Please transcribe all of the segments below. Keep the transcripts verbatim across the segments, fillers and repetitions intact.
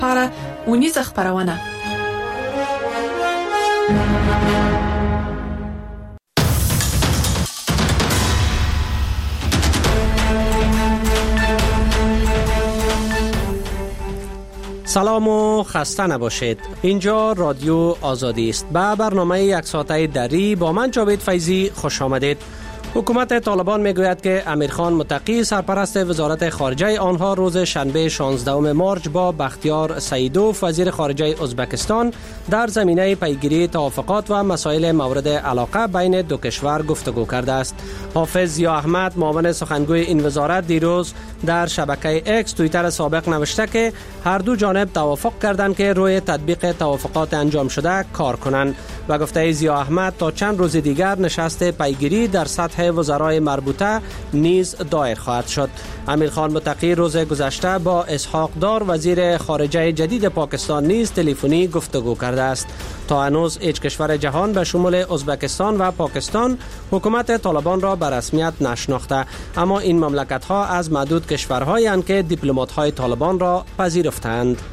لپاره ونیز خبرونه. سلام و خسته نباشید. اینجا رادیو آزادی است. به برنامه یک ساعته دری با من جاوید فیضی خوش آمدید. حکومت طالبان میگوید که امیرخان متقی سرپرست وزارت خارجه آنها روز شنبه شانزدهم مارچ با بختیار سیدوف وزیر خارجه ازبکستان در زمینه پیگیری توافقات و مسائل مورد علاقه بین دو کشور گفتگو کرده است. حافظ ضیا احمد معاون سخنگوی این وزارت دیروز در شبکه اکس توییتر سابق نوشته که هر دو جانب توافق کردند که روی تطبیق توافقات انجام شده کار کنند و گفته ضیا احمد تا چند روز دیگر نشست پیگیری در سطح وزرای مربوطه نیز دایر خواهد شد. امیرخان متقی روز گذشته با اسحاق دار وزیر خارجه جدید پاکستان نیز تلفنی گفتگو کرده است. تا هنوز هیچ کشور جهان به شمول ازبکستان و پاکستان حکومت طالبان را به رسمیت نشناخته، اما این مملکت ها از معدود کشورهایی اند که دیپلمات های طالبان را پذیرفتند.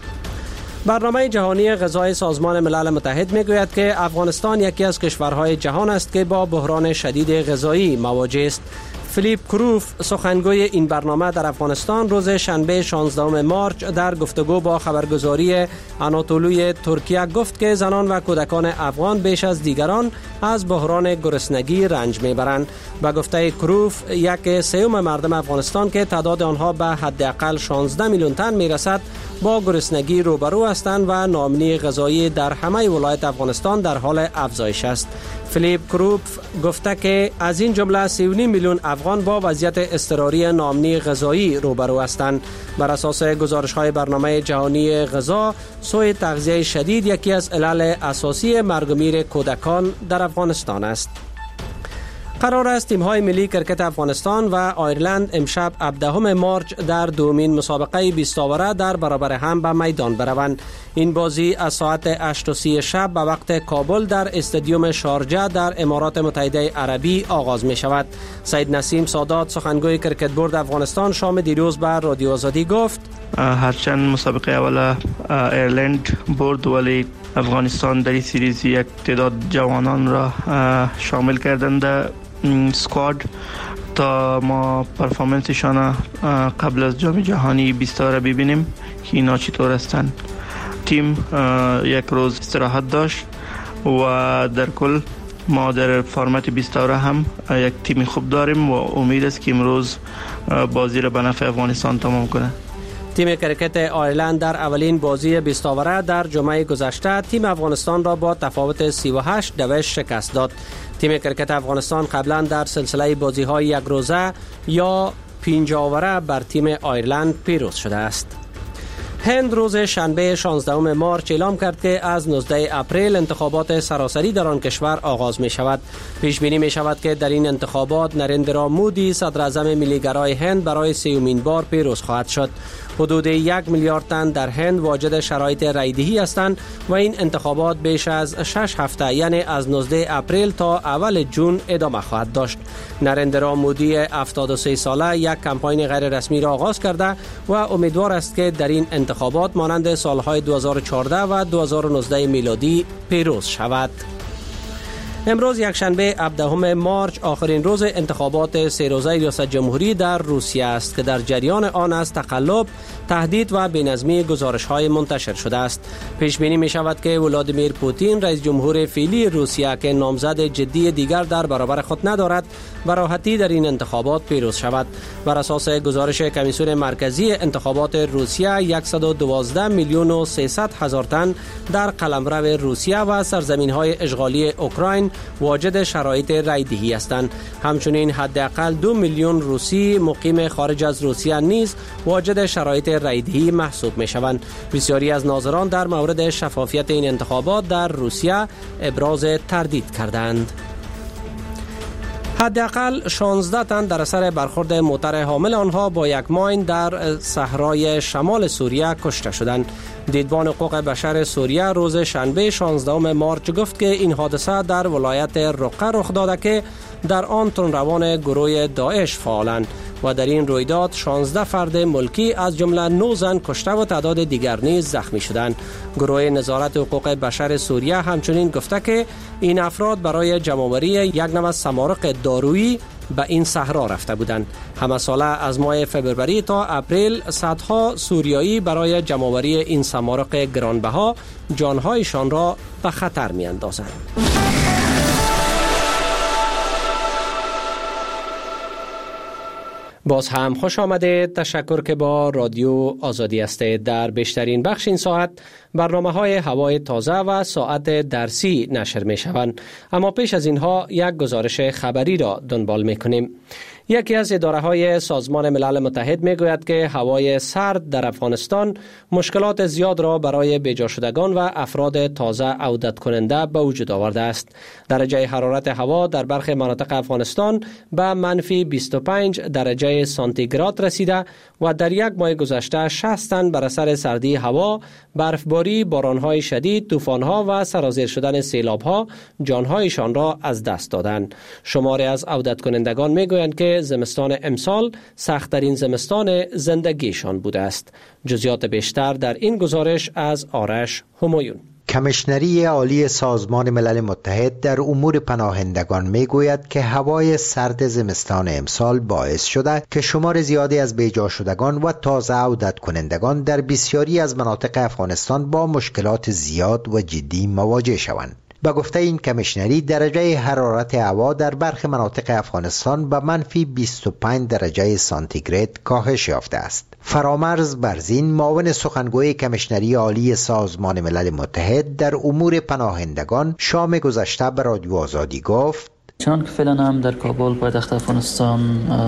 برنامه جهانی غذای سازمان ملل متحد میگوید که افغانستان یکی از کشورهای جهان است که با بحران شدید غذایی مواجه است. فیلیپ کروف سخنگوی این برنامه در افغانستان روز شنبه شانزدهم مارچ در گفتگو با خبرگزاری آناتولوی ترکیه گفت که زنان و کودکان افغان بیش از دیگران از بحران گرسنگی رنج میبرند. به گفته کروف یک سوم مردم افغانستان که تعداد آنها به حداقل شانزده میلیون تن میرسد با گرسنگی روبرو هستند و ناامنی غذایی در همه ولایت افغانستان در حال افزایش است. فیلیپ کروف گفته که از این جمله سی و نیم میلیون افغان با وضعیت اضطراری ناامنی غذایی روبرو هستند. بر اساس گزارش‌های برنامه جهانی غذا، سوء تغذیه شدید یکی از علل اساسی مرگ و میر کودکان در افغانستان است. قرار است تیم‌های ملی کرکت افغانستان و آیرلند امشب هفدهم مارچ در دومین مسابقه بیست آوره در برابر هم به میدان بروند. این بازی از ساعت هشت و سی شب به وقت کابل در استادیوم شارجه در امارات متحده عربی آغاز می شود. سید نسیم سادات سخنگوی کرکت بورد افغانستان شام دیروز به رادیو آزادی گفت هرچند مسابقه اول آیرلند برد، ولی افغانستان در این سریز یک تعداد جوانان را شامل کردند سکواد تا ما پرفورمنسشان قبل از جام جهانی بیست را ببینیم که اینا چطور هستند. تیم یک روز استراحت داشت و در کل ما در فرمت بیست هم یک تیم خوب داریم و امید است که امروز بازی را به نفع افغانستان تمام کنه. تیم کرکت آیرلند در اولین بازی بیست آوره در جمعه گذشته تیم افغانستان را با تفاوت سی و هشت دویست شکست داد. تیم کرکت افغانستان قبلا در سلسله بازی‌های یک روزه یا پنج آوره بر تیم آیرلند پیروز شده است. هند روز شنبه شانزدهم مارچ اعلام کرد که از نوزدهم اپریل انتخابات سراسری در آن کشور آغاز می شود. پیش بینی می شود که در این انتخابات نریندرا مودی صدر اعظم ملیگرای هند برای سیومین بار پیروز خواهد شد. حدود یک میلیارد تن در هند واجد شرایط رایدهی هستند و این انتخابات بیش از شش هفته یعنی از نوزدهم اپریل تا اول جون ادامه خواهد داشت. نریندرا مودی هفتاد و سه ساله یک کمپاین غیر رسمی را آغاز کرده و امیدوار است که در این انتخابات مانند سالهای دو هزار و چهارده و دو هزار و نوزده میلادی پیروز شود. امروز یکشنبه هفدهم مارچ آخرین روز انتخابات سه روزه ریاست جمهوری در روسیه است که در جریان آن از تقلب، تهدید و بی‌نظمی گزارش‌های منتشر شده است. پیش بینی می شود که ولادیمیر پوتین رئیس جمهور فعلی روسیه که نامزد جدی دیگر در برابر خود ندارد، به راحتی در این انتخابات پیروز شود. بر اساس گزارش کمیسیون مرکزی انتخابات روسیه صد و دوازده میلیون و سیصد هزار تن در قلمرو روسیه و سرزمین‌های اشغالی اوکراین واجد شرایط رایدهی هستند. همچنین حداقل دو میلیون روسی مقیم خارج از روسیه نیز واجد شرایط رایدهی محسوب می شوند. بسیاری از ناظران در مورد شفافیت این انتخابات در روسیه ابراز تردید کردند. حداقل شانزده تن در اثر برخورد موتر حامل آنها با یک ماین در صحرای شمال سوریه کشته شدند. دیدبان حقوق بشر سوریه روز شنبه شانزدهم مارچ گفت که این حادثه در ولایت رقه رخ داده که در آن تندروان گروه داعش فعالند. و در این رویداد شانزده فرد ملکی از جمله نه زن کشته و تعداد دیگر نیز زخمی شدند. گروه نظارت حقوق بشر سوریه همچنین گفته که این افراد برای جمع‌آوری یک نوع سمارق دارویی به این صحرا رفته بودند. همه ساله از ماه فبروری تا اپریل صدها سوریایی برای جمع‌آوری این سمارق گرانبها جانهایشان را به خطر می‌اندازند. باز هم خوش آمده. تشکر که با رادیو آزادی هستید. در بیشترین بخش این ساعت برنامه های هوای تازه و ساعت درسی نشر می شوند. اما پیش از اینها یک گزارش خبری را دنبال می کنیم. یکی از اداره های سازمان ملل متحد می گوید که هوای سرد در افغانستان مشکلات زیاد را برای بیجا شدگان و افراد تازه عودت کننده به وجود آورده است. درجه حرارت هوا در برخی مناطق افغانستان به منفی بیست و پنج درجه سانتیگراد رسیده و در یک ماه گذشته شصت تن بر اثر سردی هوا، برفباری، بارانهای شدید، طوفان‌ها و سرازیر شدن سیلاب‌ها جانهایشان را از دست دادند. شماری از عودت کنندگان می‌گویند که زمستان امسال سخت‌ترین زمستان زندگیشان بوده است. جزئیات بیشتر در این گزارش از آرش همایون. کمیشنری عالی سازمان ملل متحد در امور پناهندگان میگوید که هوای سرد زمستان امسال باعث شده که شمار زیادی از بیجا شدگان و تازه عودت کنندگان در بسیاری از مناطق افغانستان با مشکلات زیاد و جدی مواجه شوند. به گفته این کمیشنری درجه حرارت هوا در برخی مناطق افغانستان به منفی بیست و پنج درجه سانتیگراد کاهش یافته است. فرامرز برزین معاون سخنگوی کمیشنری عالی سازمان ملل متحد در امور پناهندگان شام گذشته به رادیو آزادی گفت: چون که فعلا هم در کابل پایتخت افغانستان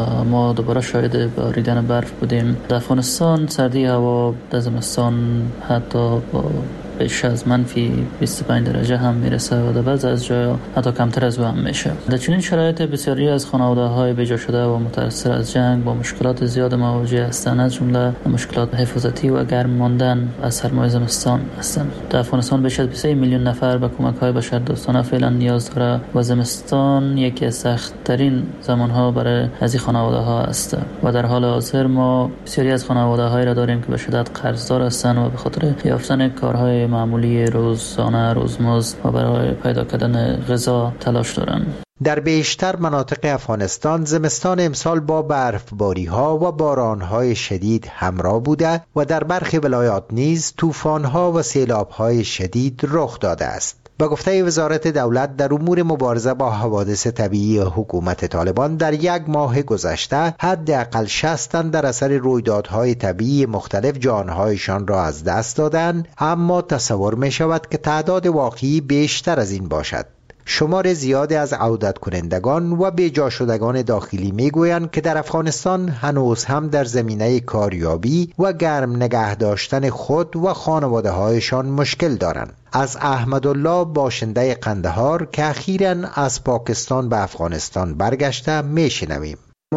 ما دوباره شاهد باریدن برف بودیم. در افغانستان سردی هوا در زمستان حتی با بیش از منفی بیست و پنج درجه هم میرسه و در بعضی از جاها حتی کمتر از او هم میشه. در چنین شرایط بسیاری از خانواده‌های بیجا شده و متأثر از جنگ با مشکلات زیاد مواجه هستند، از جمله مشکلات حفاظتی و گرم ماندن از سرمای زمستان هستند. در افغانستان بیش از بیست و سه میلیون نفر به کمک‌های بشردوستانه فعلا نیاز داره و زمستان یکی از سخت‌ترین زمان‌ها برای از این خانواده‌ها است و در حال حاضر ما بسیاری از خانواده‌هایی را داریم که به شدت قرضدار هستند و به خاطر یافتن کارهای معمولی روزانه روزمزد و برای پیدا کردن غذا تلاش دارند. در بیشتر مناطق افغانستان زمستان امسال با برفباری‌ها و باران‌های شدید همراه بوده و در برخی ولایات نیز طوفان‌ها و سیلاب‌های شدید رخ داده است. به گفته وزارت دولت در امور مبارزه با حوادث طبیعی حکومت طالبان در یک ماه گذشته حداقل شصت تن در اثر رویدادهای طبیعی مختلف جانهایشان را از دست دادند، اما تصور می شود که تعداد واقعی بیشتر از این باشد. شمار زیادی از عودت کنندگان و بیجا شدگان داخلی میگویند که در افغانستان هنوز هم در زمینه کاریابی و گرم نگه داشتن خود و خانواده هایشان مشکل دارند. از احمدالله باشنده قندهار که اخیراً از پاکستان به افغانستان برگشته میشنویم.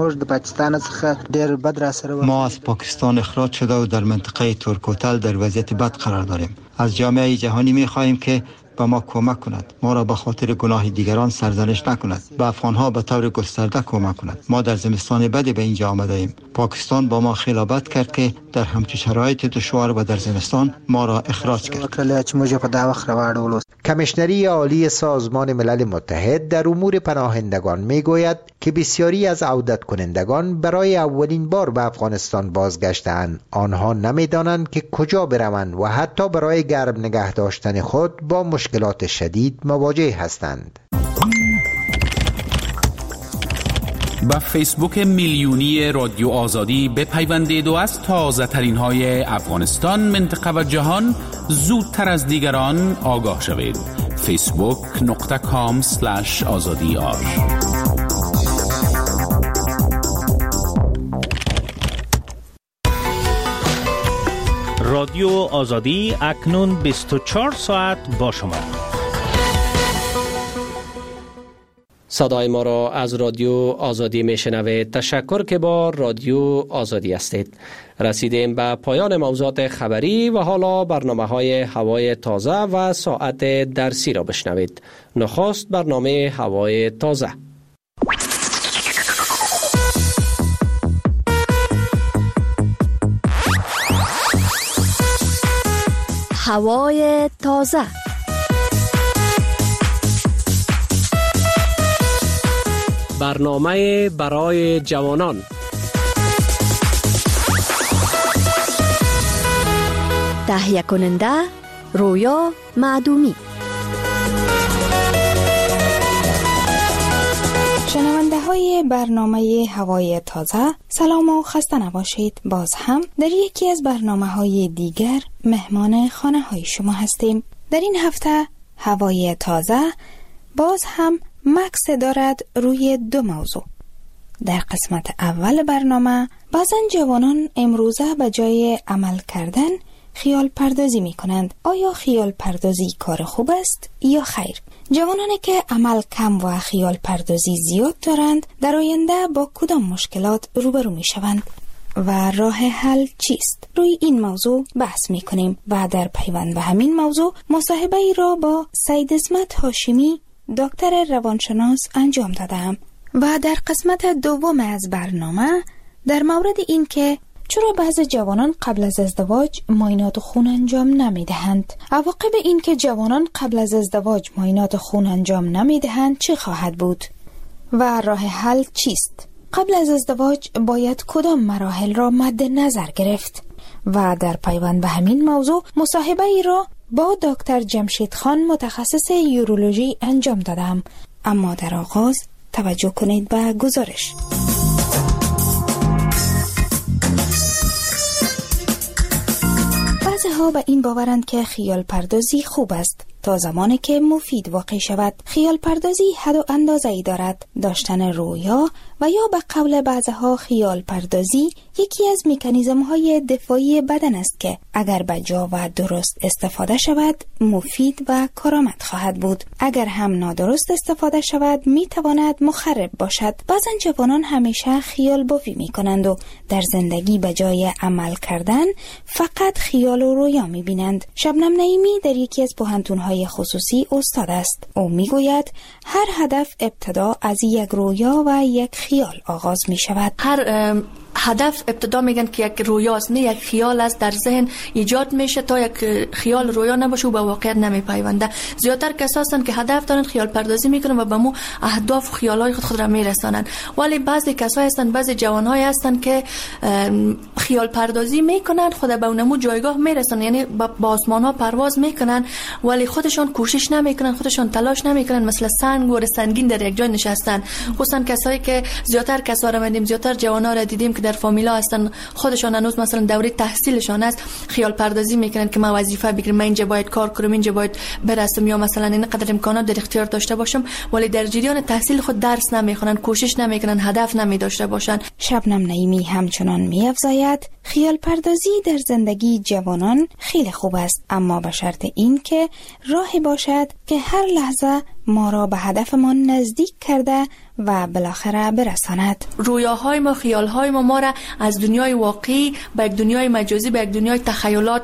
ما از پاکستان اخراج شده و در منطقه ترکوتل در وضعیت بد قرار داریم. از جامعه جهانی می‌خواهیم که به ما کمک کند، ما را به خاطر گناه دیگران سرزنش نکند، به افغانها به طور گسترده کمک کند. ما در زمستان بدی به اینجا آمده ایم. پاکستان با ما خیانت کرد که در همچین شرایط دشوار و در زمستان ما را اخراج کرد. کمیشنری عالی سازمان ملل متحد در امور پناهندگان میگوید که بسیاری از عودت کنندگان برای اولین بار به افغانستان بازگشتند. آنها نمیدانند که کجا بروند و حتی برای گرم نگه داشتن خود با مشکلات شدید مواجه هستند. با فیسبوک میلیونی رادیو آزادی بپیوندید و از تازه ترین های افغانستان، منطقه و جهان زودتر از دیگران آگاه شوید. فیسبوک نقطه کام سلش آزادی آر. رادیو آزادی اکنون بیست و چهار ساعت با شما. صدای ما را از رادیو آزادی میشنوید. تشکر که با رادیو آزادی هستید. رسیدیم به پایان موضوعات خبری و حالا برنامه های هوای تازه و ساعت درسی را بشنوید. نخست برنامه هوای تازه. هوای تازه. برنامه برای جوانان. تهیه کننده رویا معدومی. شنونده های برنامه هوای تازه، سلام و خسته نباشید. باز هم در یکی از برنامه های دیگر مهمان خانه های شما هستیم. در این هفته هوای تازه باز هم مکس دارد روی دو موضوع. در قسمت اول برنامه بعضن جوانان امروزه به جای عمل کردن خیال پردازی می کنند. آیا خیال پردازی کار خوب است یا خیر؟ جوانانی که عمل کم و خیال پردازی زیاد دارند در آینده با کدام مشکلات روبرو می شوند و راه حل چیست؟ روی این موضوع بحث می کنیم و در پیوند به همین موضوع مصاحبه ای را با سید عظمت هاشمی دکتر روانشناس انجام دادم و در قسمت دوم از برنامه در مورد این که چرا بعضی جوانان قبل از ازدواج معاینات خون انجام نمی دهند؟ عواقب این که جوانان قبل از ازدواج معاینات خون انجام نمی دهند چه خواهد بود؟ و راه حل چیست؟ قبل از ازدواج باید کدام مراحل را مد نظر گرفت؟ و در پیوند به همین موضوع مصاحبه ای را با دکتر جمشید خان متخصص یورولوژی انجام دادم. اما در آغاز توجه کنید به گزارش. بعضی ها به این باورند که خیال پردازی خوب است تا زمانی که مفید واقع شود. خیال پردازی حد و اندازه ای دارد. داشتن رویا و یا به قول بعضی ها خیال پردازی یکی از مکانیزم های دفاعی بدن است که اگر به جا و درست استفاده شود مفید و کارآمد خواهد بود. اگر هم نادرست استفاده شود می تواند مخرب باشد. بعضن جوانان همیشه خیال بافی می کنند و در زندگی به جای عمل کردن فقط خیال و رویا می بینند. شبنم نعیمی در یکی از پوهنتون‌های خصوصی استاد است. او می گوید هر هدف ابتدا از یک رویا و یک خیال آغاز می شود. هر هدف ابتدا میگن که یک رویاست، نه یک خیال است در ذهن ایجاد میشه. تا یک خیال رویا نباشه و به واقعیت نمیپیونده. زیادتر کسایی هستند که هدف دارن خیال پردازی میکنن و به مو اهداف و خیالای خود خود را میرسانن. ولی بعضی کسایی هستند، بعضی جوانهای هستند که خیال پردازی میکنن، خود به اونمو جایگاه میرسانن، یعنی با آسمان ها پرواز میکنن ولی خودشان کوشش نمیکنن، خودشان تلاش نمیکنن، مثل سنگ و سنگین در یک جای نشستن. خصوصا کسایی که زیادتر کسا را دیدیم، زیادتر جوانا را دیدیم که در فامیلا هستن، خودشان هنوز مثلا دوره تحصیلشان است، خیال پردازی میکنن که من وظیفه بگیرم، من اینجا باید کار کنم، اینجا باید برسم، یا مثلا اینقدر امکانات در اختیار داشته باشم، ولی در جریان تحصیل خود درس نمیخونن، کوشش نمیکنن، هدف نمی داشته باشن. شبنم نعیمی همچنان می‌افزاید خیال پردازی در زندگی جوانان خیلی خوب است، اما به شرط این که راهی باشد که هر لحظه ما را به هدفمان نزدیک کرده و بالاخره برساند. رویاهای ما، خیالهای ما ما را از دنیای واقعی به یک دنیای مجازی، به یک دنیای تخیلات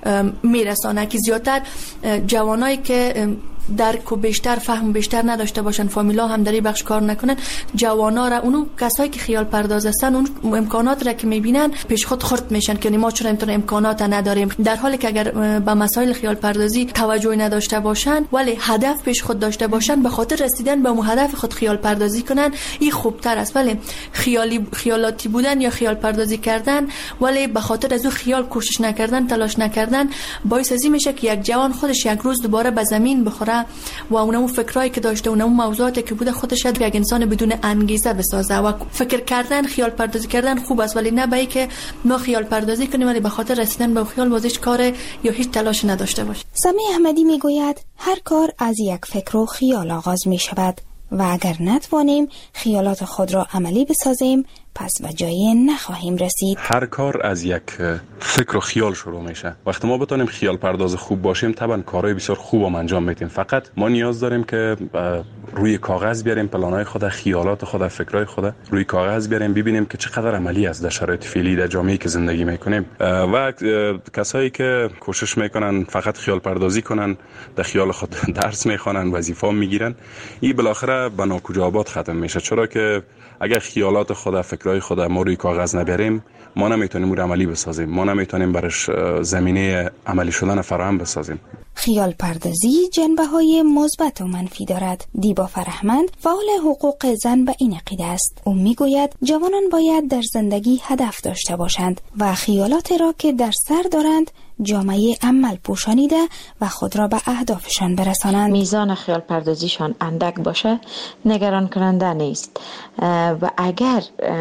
میرسانه که زیادتر جوانایی که درک و بیشتر فهم بیشتر نداشته باشن، فامیلا هم در این بخش کار نکنن، جوانا را، اونو کسایی که خیال پرداز هستن اون امکانات را که میبینن پیش خود خرد میشن که ما چرا این امکانات نداریم، در حالی که اگر به مسائل خیال پردازی توجه نداشته باشن ولی هدف پیش خود داشته باشن، به خاطر رسیدن به اون هدف خود خیال پردازی کنن، این خوبتر است. ولی خیالی خیالاتی بودن یا خیال پردازی کردن ولی به خاطر از اون خیال کوشش نکردن، تلاش نکردن، باعث ازی میشه که یک جوان خودش یک روز دوباره به زمین بخوره و اونمو فکرایی که داشته، اونمو موضوعاتی که بوده خودش یک انسان بدون انگیزه بسازه. و فکر کردن، خیال پردازی کردن خوب است، ولی نه به اینکه ما خیال پردازی کنیم ولی به خاطر رسیدن به خیال بازیش کار یا هیچ تلاش نداشته باشیم. سمی احمدی میگوید هر کار از یک فکر و خیال آغاز می شود و اگر نتوانیم خیالات خود را عملی بسازیم پس به جایی نخواهیم رسید. هر کار از یک فکر و خیال شروع میشه. وقتی ما بتونیم خیال پرداز خوب باشیم طبعا کارهای بسیار خوب هم انجام میدیم. فقط ما نیاز داریم که روی کاغذ بیاریم پلانهای خود، خیالات خود، فکرهای خود روی کاغذ بیاریم، ببینیم که چقدر عملی است در شرایط فعلی در جامعه‌ای که زندگی میکنیم. و کسایی که کوشش میکنن فقط خیال پردازی کنن، در خیال خود درس میخوانن، وظیفه میگیرن، این بالاخره به ناکجا آباد ختم میشه. چرا که اگر خیالات خود، فکر فکرهای خود ما روی کاغذ نبریم، ما نمیتونیم اون عملی بسازیم، ما نمیتونیم برش زمینه عملی شدن فراهم بسازیم. خیال پردازی جنبه های مثبت و منفی دارد. دیبا فرهمند فعال حقوق زن به این عقیده است. او میگوید جوانان باید در زندگی هدف داشته باشند و خیالات را که در سر دارند جامعه عمل پوشانیده و خود را به اهدافشان برسانند. میزان خیال پردازیشان اندک باشه نگران کننده نیست و اگر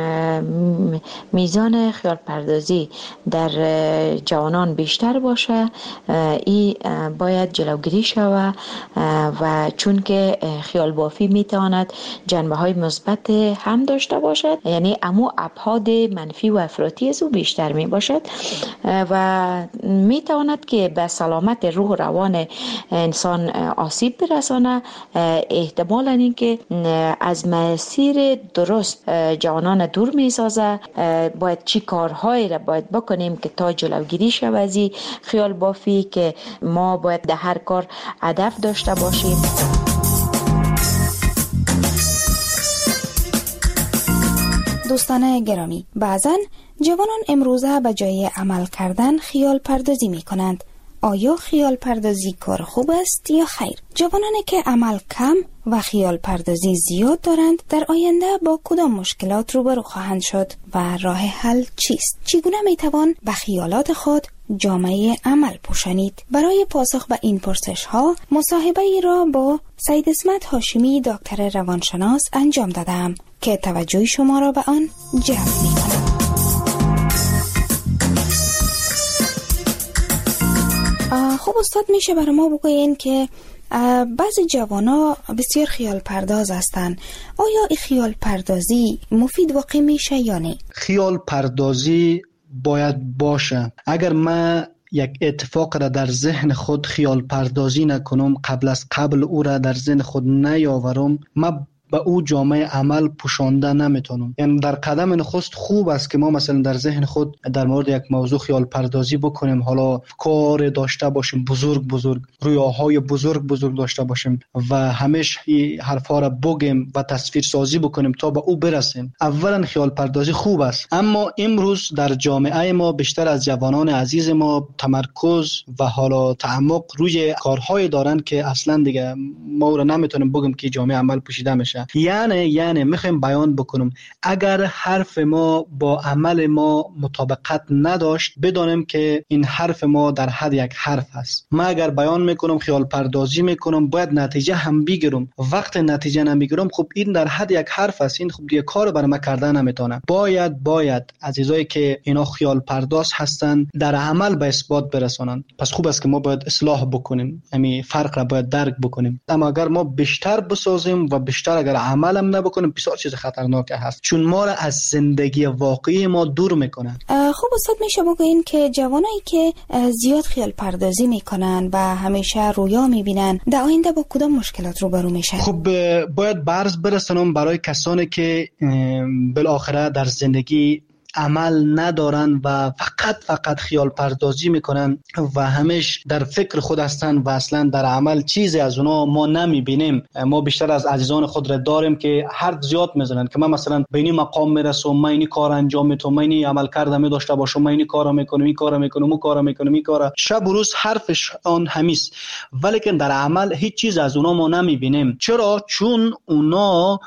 میزان خیال پردازی در جوانان بیشتر باشه این باید جلوگیری شود و چون که خیال بافی میتواند جنبه های مثبت هم داشته باشد، یعنی امو ابعاد منفی و افراطی از او بیشتر می باشد و می تواند که به سلامت روح و روان انسان آسیب برسانه. احتمالاً این که از مسیر درست جوانان دور می سازه. باید چی کارهایی را باید بکنیم که تا جلوگیری شود از خیال بافی، که ما باید در هر کار هدف داشته باشیم. دوستان گرامی، بعضن جوانان امروزه به جای عمل کردن خیال پردازی می کنند. آیا خیال پردازی کار خوب است یا خیر؟ جوانانی که عمل کم و خیال پردازی زیاد دارند در آینده با کدام مشکلات روبرو خواهند شد و راه حل چیست؟ چگونه می توان به خیالات خود جامعه عمل پوشانید؟ برای پاسخ به این پرسش ها مصاحبه ای را با سید اسمت هاشمی دکتر روانشناس انجام دادم که توجه شما را به آن جلب می کنم. خب استاد، میشه برای ما بگوین که بعضی جوانا بسیار خیال پرداز هستند. آیا این خیال پردازی مفید واقع میشه یا نه؟ خیال پردازی باید باشه. اگر من یک اتفاق را در ذهن خود خیال پردازی نکنم، قبل از قبل او را در ذهن خود نیاورم، من به او جامعه عمل پوشانده نمیتونم. یعنی در قدم نخست خوب است که ما مثلا در ذهن خود در مورد یک موضوع خیال پردازی بکنیم، حالا کار داشته باشیم بزرگ بزرگ، رویاهای بزرگ بزرگ داشته باشیم و همیشه این حرفا را بگیم و تصویر سازی بکنیم تا به او برسیم. اولا خیال پردازی خوب است، اما امروز در جامعه ما بیشتر از جوانان عزیز ما تمرکز و حالا تعمق روی کارهای دارند که اصلا دیگه ما را نمیتونیم بگیم که جامعه عمل پوشیده میشه. یعنی یعنی میخوایم بیان بکنم اگر حرف ما با عمل ما مطابقت نداشت، بدانیم که این حرف ما در حد یک حرف است. من اگر بیان میکنم خیال پردازی میکنم، باید نتیجه هم بگیرم. وقت نتیجه نمیگیرم، خب این در حد یک حرف است، این خب دیگه کار برای من کردن نمیتونم. باید باید عزیزایی که اینا خیال پرداز هستن در عمل به اثبات برسانن. پس خوب است که ما باید اصلاح بکنیم، همین فرق را باید درک بکنیم. اما اگر ما بیشتر بسازیم و بیشتر اگر عملم نبکنیم، بسیار چیز خطرناک هست، چون ما را از زندگی واقعی ما دور میکنه. خب استاد، میشه بگوین که جوانایی که زیاد خیال پردازی میکنن و همیشه رویا میبینن در آینده با کدام مشکلات روبرو میشن؟ خب باید برز برسونم برای کسانی که بالاخره در زندگی عمل ندارن و فقط فقط خیال پردازی میکنن و همیشه در فکر خود هستن و اصلا در عمل چیزی از اونا ما نمیبینیم. ما بیشتر از عزیزان خود را داریم که حرف زیاد میزنن که من مثلا به این مقام میرسم، من این کار انجام میدم، من این عمل کردم داشته باشم، من این کارا میکنم، این کارا میکنم، اون کارا میکنم، این کارا. شب و روز حرفش آن همیست، ولی که در عمل هیچ چیز از اونا ما نمیبینیم. چرا؟ چون اونا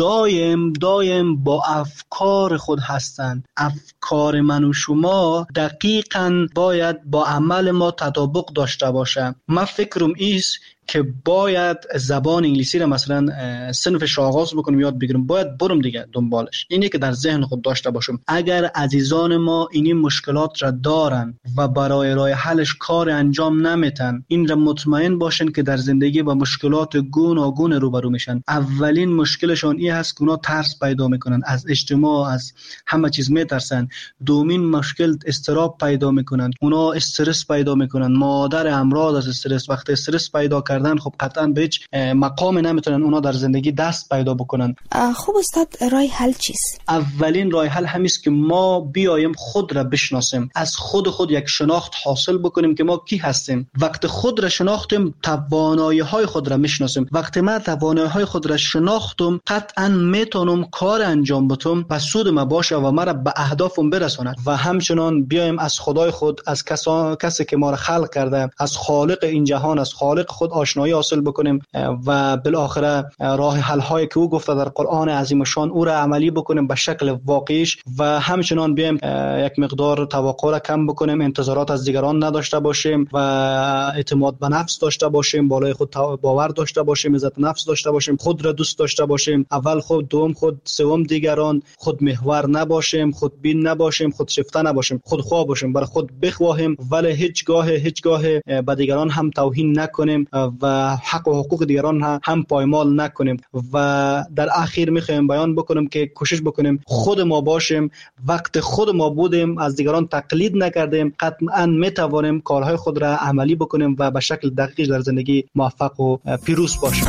دایم دایم با افکار خود هستن. افکار من و شما دقیقاً باید با عمل ما تطابق داشته باشه. من فکرم ایست که باید زبان انگلیسی را مثلا صنفش آغاز بکنم، یاد بگیرم، باید برم دیگه دنبالش. اینی که در ذهن خود داشته باشم. اگر عزیزان ما این مشکلات را دارن و برای راه حلش کار انجام نمیتن، این را مطمئن باشن که در زندگی با مشکلات گوناگون روبرو میشن. اولین مشکلشون این هست که اونا ترس پیدا میکنن از اجتماع، از همه چیز میترسن. دومین مشکل استراب پیدا میکنن، اونا استرس پیدا میکنن. مادر امراض از استرس، وقتی استرس پیدا کردن، خب قطعا به هیچ مقام نمیتونن اونا در زندگی دست پیدا بکنن. خب استاد، راه حل چیست؟ اولین راه حل همیست که ما بیایم خود را بشناسیم، از خود خود یک شناخت حاصل بکنیم که ما کی هستیم. وقت خود را شناختیم، توانایی های خود را میشناسیم. وقتی من توانایی های خود را شناختم، قطعا میتونم کار انجام بدم و سود ما باشه و مرا به اهدافم برساند. و همچنان بیایم از خدای خود، از کسا... کسی که ما را خلق کرده، از خالق این جهان، از خالق خود آشنایی حاصل بکنیم و بالاخره راه حل هایی که او گفته در قرآن عظیم شان او را عملی بکنیم به شکل واقعیش. و همچنان بیایم یک مقدار توقع را کم بکنیم، انتظارات از دیگران نداشته باشیم و اعتماد به نفس داشته باشیم، بالای خود باور داشته باشیم، عزت نفس داشته باشیم، خود را دوست داشته باشیم، اول خود، دوم خود، سوم دیگران، خود محور نباشیم، خود بین نباشیم، خود شیفته نباشیم، خود خواه باشیم، برای خود بخواهیم ولی هیچگاه هیچگاه به دیگران هم توهین نکنیم و حق و حقوق دیگران هم پایمال نکنیم. و در اخیر میخوایم بیان بکنیم که کوشش بکنیم خود ما باشیم. وقت خود ما بودیم، از دیگران تقلید نکردیم، قطعا میتوانیم کارهای خود را عملی بکنیم و به شکل دقیق در زندگی موفق و پیروز باشیم.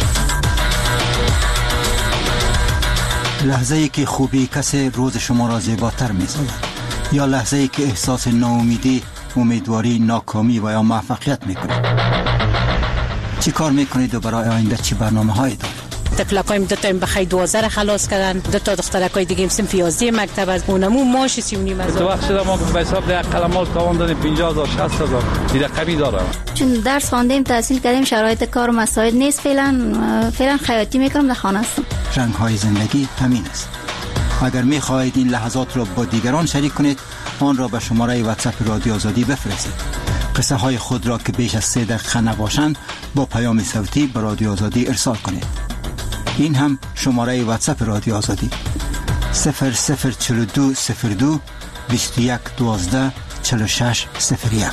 لحظه ای که خوبی کسی روز شما را زیباتر می‌سازد، یا لحظه ای که احساس ناامیدی، امیدواری، ناکامی و یا موفقیت میکنید. چی کار میکنید و برای آینده چی برنامه هایی دارید؟ تفلقایم دو تا بخای دوازده را خلاص کردن، دو تا دخترکای دیگه هم صنف یازده مکتب از اونمو ماش سی و نیم هزار. تو وقت شده ما به حساب ده قلمات تاوان دادیم پنجاه هزار شصت هزار دیگه رقمی داره. چون درس خواندیم، تحصیل کردیم، شرایط کار و مسائل نیست، فعلا فعلا خیاطی میکنم، در خانه هستم. رنگ های زندگی همین است. اگر میخواهید این لحظات را با دیگران شریک کنید، آن را به شماره واتساپ رادیو آزادی بفرستید. قصه های خود را که بیش از سه دقیقه نباشند با پیام صوتی به رادیو آزادی ارسال کنید. این هم شماره واتساپ رادیو آزادی صفر صفر چهل و دو صفر دو بیست و یک دوازده چهل و شش صفر یک.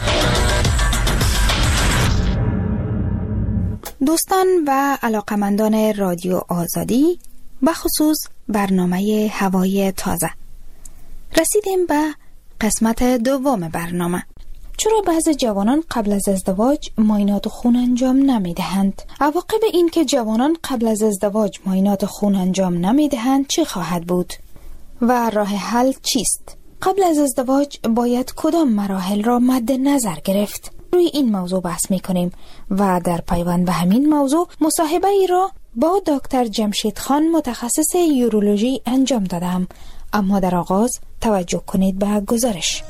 دوستان و علاقمندان رادیو آزادی، بخصوص برنامه هوای تازه، رسیدیم به قسمت دوم برنامه. چرا بعضی جوانان قبل از ازدواج معاینات خون انجام نمی دهند؟ عواقب این که جوانان قبل از ازدواج معاینات خون انجام نمی دهند چه خواهد بود؟ و راه حل چیست؟ قبل از ازدواج باید کدام مراحل را مد نظر گرفت؟ روی این موضوع بحث می کنیم و در پیوند به همین موضوع مصاحبه ای را با دکتر جمشید خان متخصص یورولوژی انجام دادم. اما در آغاز توجه کنید به گزارش.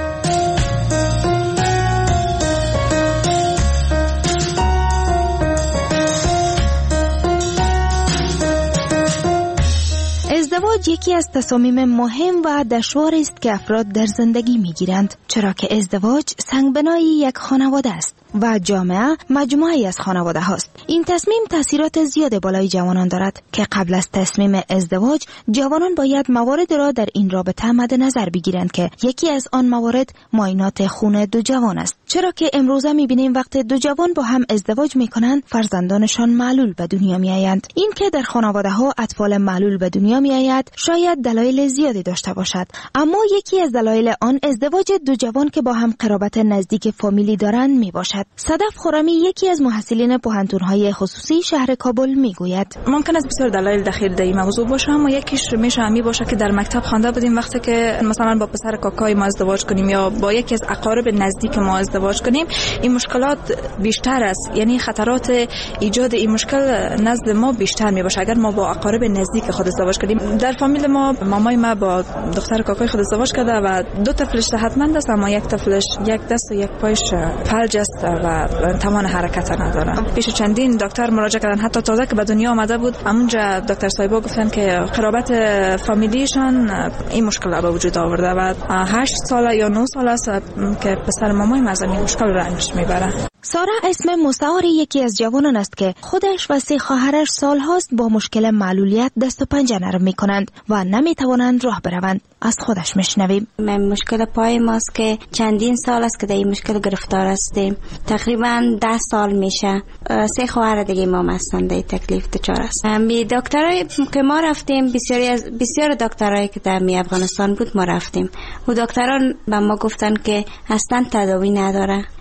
ازدواج یکی از تصامیم مهم و دشوار است که افراد در زندگی میگیرند، چرا که ازدواج سنگبنای یک خانواده است و جامعه مجموعه‌ای از خانواده هاست. این تصمیم تاثیرات زیاد بالای جوانان دارد که قبل از تصمیم ازدواج جوانان باید موارد را در این رابطه مد نظر بگیرند که یکی از آن موارد معاینات خون دو جوان است، چرا که امروزه می‌بینیم وقتی دو جوان با هم ازدواج می‌کنند فرزندانشان معلول به دنیا می‌آیند. این که در خانواده‌ها اطفال معلول به دنیا می‌آید شاید دلایل زیادی داشته باشد، اما یکی از دلایل آن ازدواج دو جوان که با هم قرابت نزدیک فامیلی دارند میباشد. صدف خرمی یکی از محصلین پوهنتون‌های خصوصی شهر کابل میگوید ممکن است بسیار دلایل دخیل در این موضوع باشه، اما یکیش میشه همی باشه که در مکتب خوانده بودیم وقتی که مثلا با پسر کاکای ما ازدواج کنیم یا با یکی از اقارب نزدیک ما ازدواج کنیم، این مشکلات بیشتر است، یعنی خطرات ایجاد این مشکل نزد ما بیشتر میباشه اگر ما با اقارب نزدیک خود ازدواج کنیم. در فامیل ما مامای ما با دختر کاکای خود ازدواج کرده و دو طفلش صحتمند است، اما یک طفلش یک دست و یک پایش فلج است و توان حرکت نداره. پیش چندین دکتر مراجعه کردن، حتی تازه که به دنیا آمده بود همونجا دکتر صاحبا گفتن که قرابت فامیلیشان این مشکل به وجود آورده و هشت ساله یا نه ساله است که پسر مامای ما از این مشکل رنج میبره. سارا اسم مستعار یکی از جوانان است که خودش و سه خواهرش سالهاست با مشکل معلولیت دست و پنجه نرم میکنند و نمیتوانند راه بروند. از خودش میشنویم. من مشکل پای ماست که چندین سال است که در این مشکل گرفتار هستیم، تقریبا ده سال میشه. سه خواهر دیگه ما هستند در تکلیف دچار است. می دکترای که ما رفتیم، بسیاری از بسیار دکترایی که در می افغانستان بود ما رفتیم، و دکتران به ما گفتن که اصلا تداوی نداره،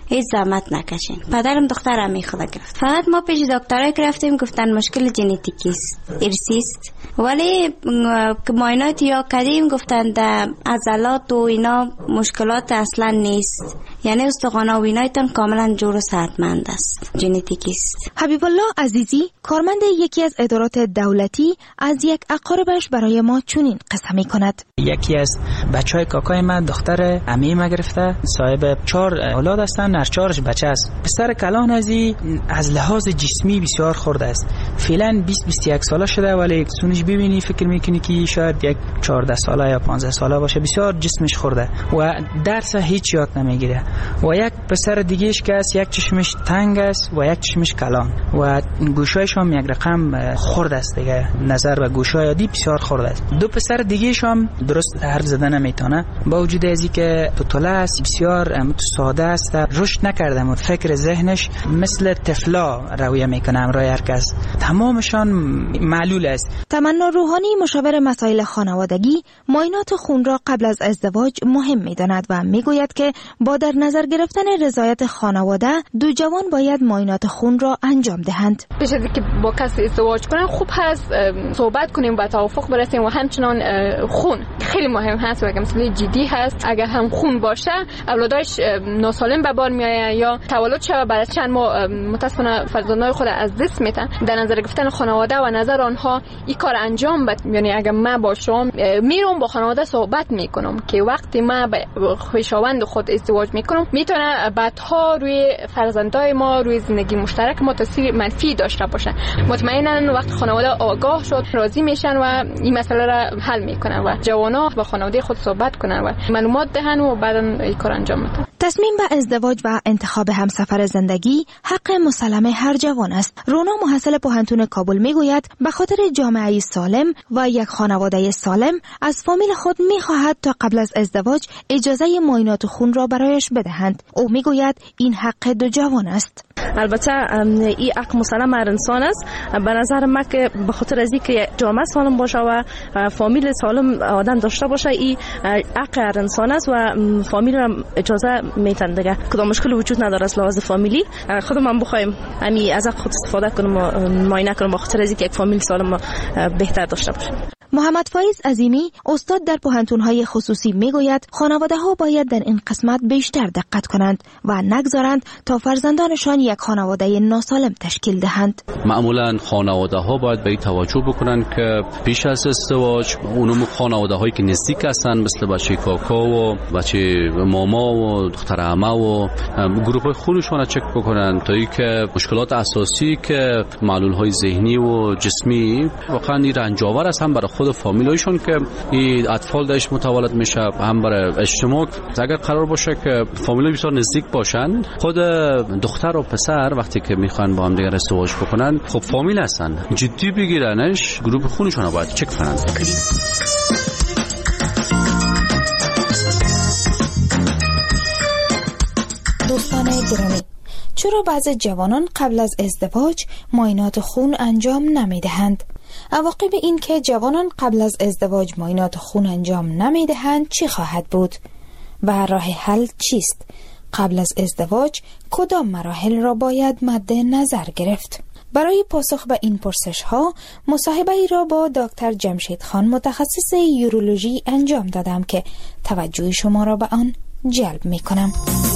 هیچ زحمت نکشین. پدرم دخترم می خود گرفت. فقط ما پیش دکترای رفتیم گفتن مشکل ژنتیکی است، ارثی است. ولی که معاینات یا کردیم گفتن در عضلات و اینا مشکلات اصلا نیست. یعنی استخوان و اینایتان کاملا جور و صحتمند است. ژنتیکی است. حبیب الله عزیزی کارمند یکی از ادارات دولتی از یک اقاربش برای ما چنین قصه می کند. یکی از بچهای کاکای من دختر عمه ما گرفته، صاحب چهار اولاد هستن، هر چهارش بچه است. پسر کلان ازی از لحاظ جسمی بسیار خرد است. فعلا بیست بیست و یک ساله شده ولی سونش ببینی فکر میکنی که شاید یک چهارده ساله یا پانزده ساله باشه. بسیار جسمش خورده و درس هیچ یاد نمیگیره. و یک پسر دیگهش که است یک چشمش تنگ است و یک چشمش کلان و گوشایش هم یک رقم خرد است دیگه. نظر و گوشای عادی بسیار خرد است. دو پسر دیگهش هم درست حرف زدن نمیتونه با وجود ازی که پتوله است، بسیار ساده است، رشد نکرده و فکر ذهنش مثل طفلا رویه میکنه امرای هر کس. تمامشان معلول است. تمنا روحانی مشاور مسائل خانوادگی معاینات خون را قبل از ازدواج مهم میداند و میگوید که با در نظر گرفتن رضایت خانواده دو جوان باید معاینات خون را انجام دهند. پیش از اینکه با کسی ازدواج کنن خوب هست صحبت کنیم و توافق برسیم و همچنان خون خیلی مهم هست و اگه مسئله جدی هست. اگر هم خون باشه اولادش ناسالم به بار میآید یا تولد شود بعد از چند ماه متاسفانه فرزندان خود از دست میدن. در نظر گرفتن خانواده و نظر آنها این کار انجام بد. یعنی اگر من باشم میرم با خانواده صحبت میکنم که وقتی من با خویشاوند خود ازدواج میکنم میتونه بعدها روی فرزندای ما روی زندگی مشترک ما تاثیر منفی داشته باشه. مطمئنا وقت خانواده آگاه شد راضی میشن و این مسئله را حل میکنن و جوانا با خانواده خود صحبت کنن و معلومات دهن و بعداً این کار انجام میدن. تصمیم به ازدواج و انتخاب همسفر زندگی حق مسلم هر جوان است. رونا محصل پوهنتون کابل میگوید به خاطر جامعه سالم و یک خانواده سالم از فامیل خود میخواهد تا قبل از ازدواج اجازه معاینات خون را برایش بدهند. او میگوید این حق دو جوان است. البته این حق مسلم هر انسان است. به نظر من که به خاطر از اینکه جامعه سالم باشه و فامیل سالم آدم داشته باشه این حق هر انسان است و فامیل را اجازه میتن دیگه. کدام مشکلی وجود نداره از لحاظ فامیلی. خودم بخوایم امی از خود استفاده کنم و معاینه کنم به خاطر از اینکه یک فامیل سالم بهتر داشته باشه. محمد فایز عظیمی استاد در پوهنتون‌های خصوصی میگوید خانواده‌ها باید در این قسمت بیشتر دقت کنند و نگذارند تا فرزندانشان یک خانواده ناسالم تشکیل دهند. معمولا خانواده‌ها باید به این توجه بکنند که پیش از ازدواج اونم خانواده‌هایی که نزدیک هستند مثل بچه کاکا و بچه ماما و دختر عمه و گروه‌های خونشون را چک بکنند تا اینکه مشکلات اساسی که معلول‌های ذهنی و جسمی واقعا رنجاور است هم برای خود فامیلایشون که این اطفال درش متولد میشه هم برای اجتماع. اگر قرار باشه که فامیلای بسیار نزدیک باشن خود دختر و پسر وقتی که میخوان با هم دیگه ازدواج بکنن خب فامیل هستن جدی بگیرنش گروه خونشون رو باید چک کنن. دوستان گرامی چرا بعضی جوانان قبل از ازدواج معاینات خون انجام نمیدهند؟ عواقب این که جوانان قبل از ازدواج معاینات خون انجام نمیدهند چی خواهد بود؟ و راه حل چیست؟ قبل از ازدواج کدام مراحل را باید مد نظر گرفت؟ برای پاسخ به این پرسش ها مصاحبه ای را با دکتر جمشید خان متخصص یورولوژی انجام دادم که توجه شما را به آن جلب می کنم.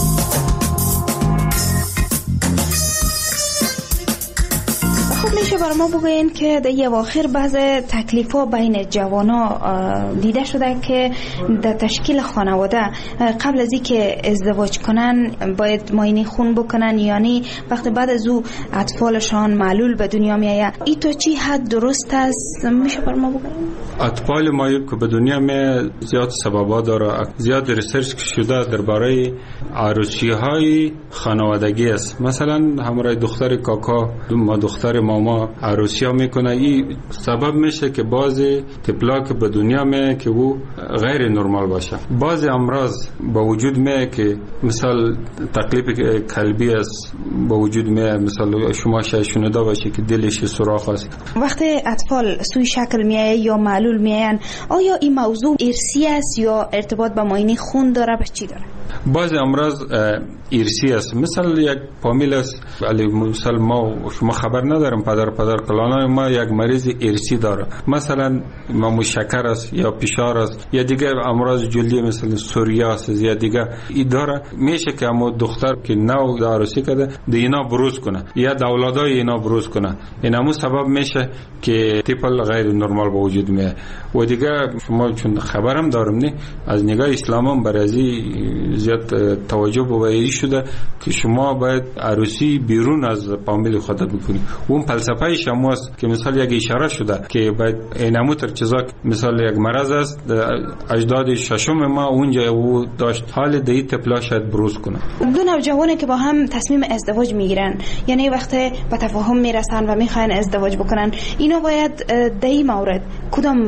خب میشه برای ما بگوین که در یه واخر بعض تکلیف ها بین جوانا دیده شده که در تشکیل خانواده قبل از اینکه ازدواج کنن باید معاینه خون بکنن، یعنی وقتی بعد از او اطفالشان معلول به دنیا میآید. این تو چی حد درست است؟ میشه برای ما بگوین؟ اطفال معلول که به دنیا می زیاد سببا داره، زیاد ریسرچ شده درباره عروسی های خانوادگی است. مثلا همراه دختر کاکا ما دختر ماما عروسی ها میکنه، این سبب میشه که بعضی طفلا که به دنیا می که او غیر نرمال باشه. بعضی امراض با وجود می که مثال تکلیف قلبی است با وجود می، مثلا شما شاید شنیده باشه که دلش سوراخ است. وقتی اطفال سوی شکل میآید یا معلول میآیند، آیا این موضوع ارثی است یا ارتباط با معاینه خون داره؟ به چی داره؟ بعض امراض ارثی است، مثل یک فامیل است، ولی مثلا ما شما خبر ندارم پدر پدر کلانای ما یک مریض ارثی داره، مثلا ما شکر است یا فشار است یا دیگه امراض جلدی مثل سوریاس یا دیگه این داره، میشه که اما دختر که نو عروسی کرده دینا بروز کنه یا اولادای اینا بروز کنه، این همون سبب میشه که تیپل غیر نرمال به وجود میاد. و دیگه شما چون خبرم دارم نه از نگاه اسلام هم برای زیاد توجه به شده که شما باید عروسی بیرون از فامیل خودت بکنی. اون فلسفه شما است که مثلا یک اشاره شده که باید اینمو تر چیزا مثلا یک مرض است اجداد ششم ما اونجا او داشت حال دی تپلا شاید بروز کنه. دو نوجوانی که با هم تصمیم ازدواج میگیرن، یعنی وقتی به تفاهم میرسن و میخواین ازدواج بکنن، اینا باید در این مورد کدام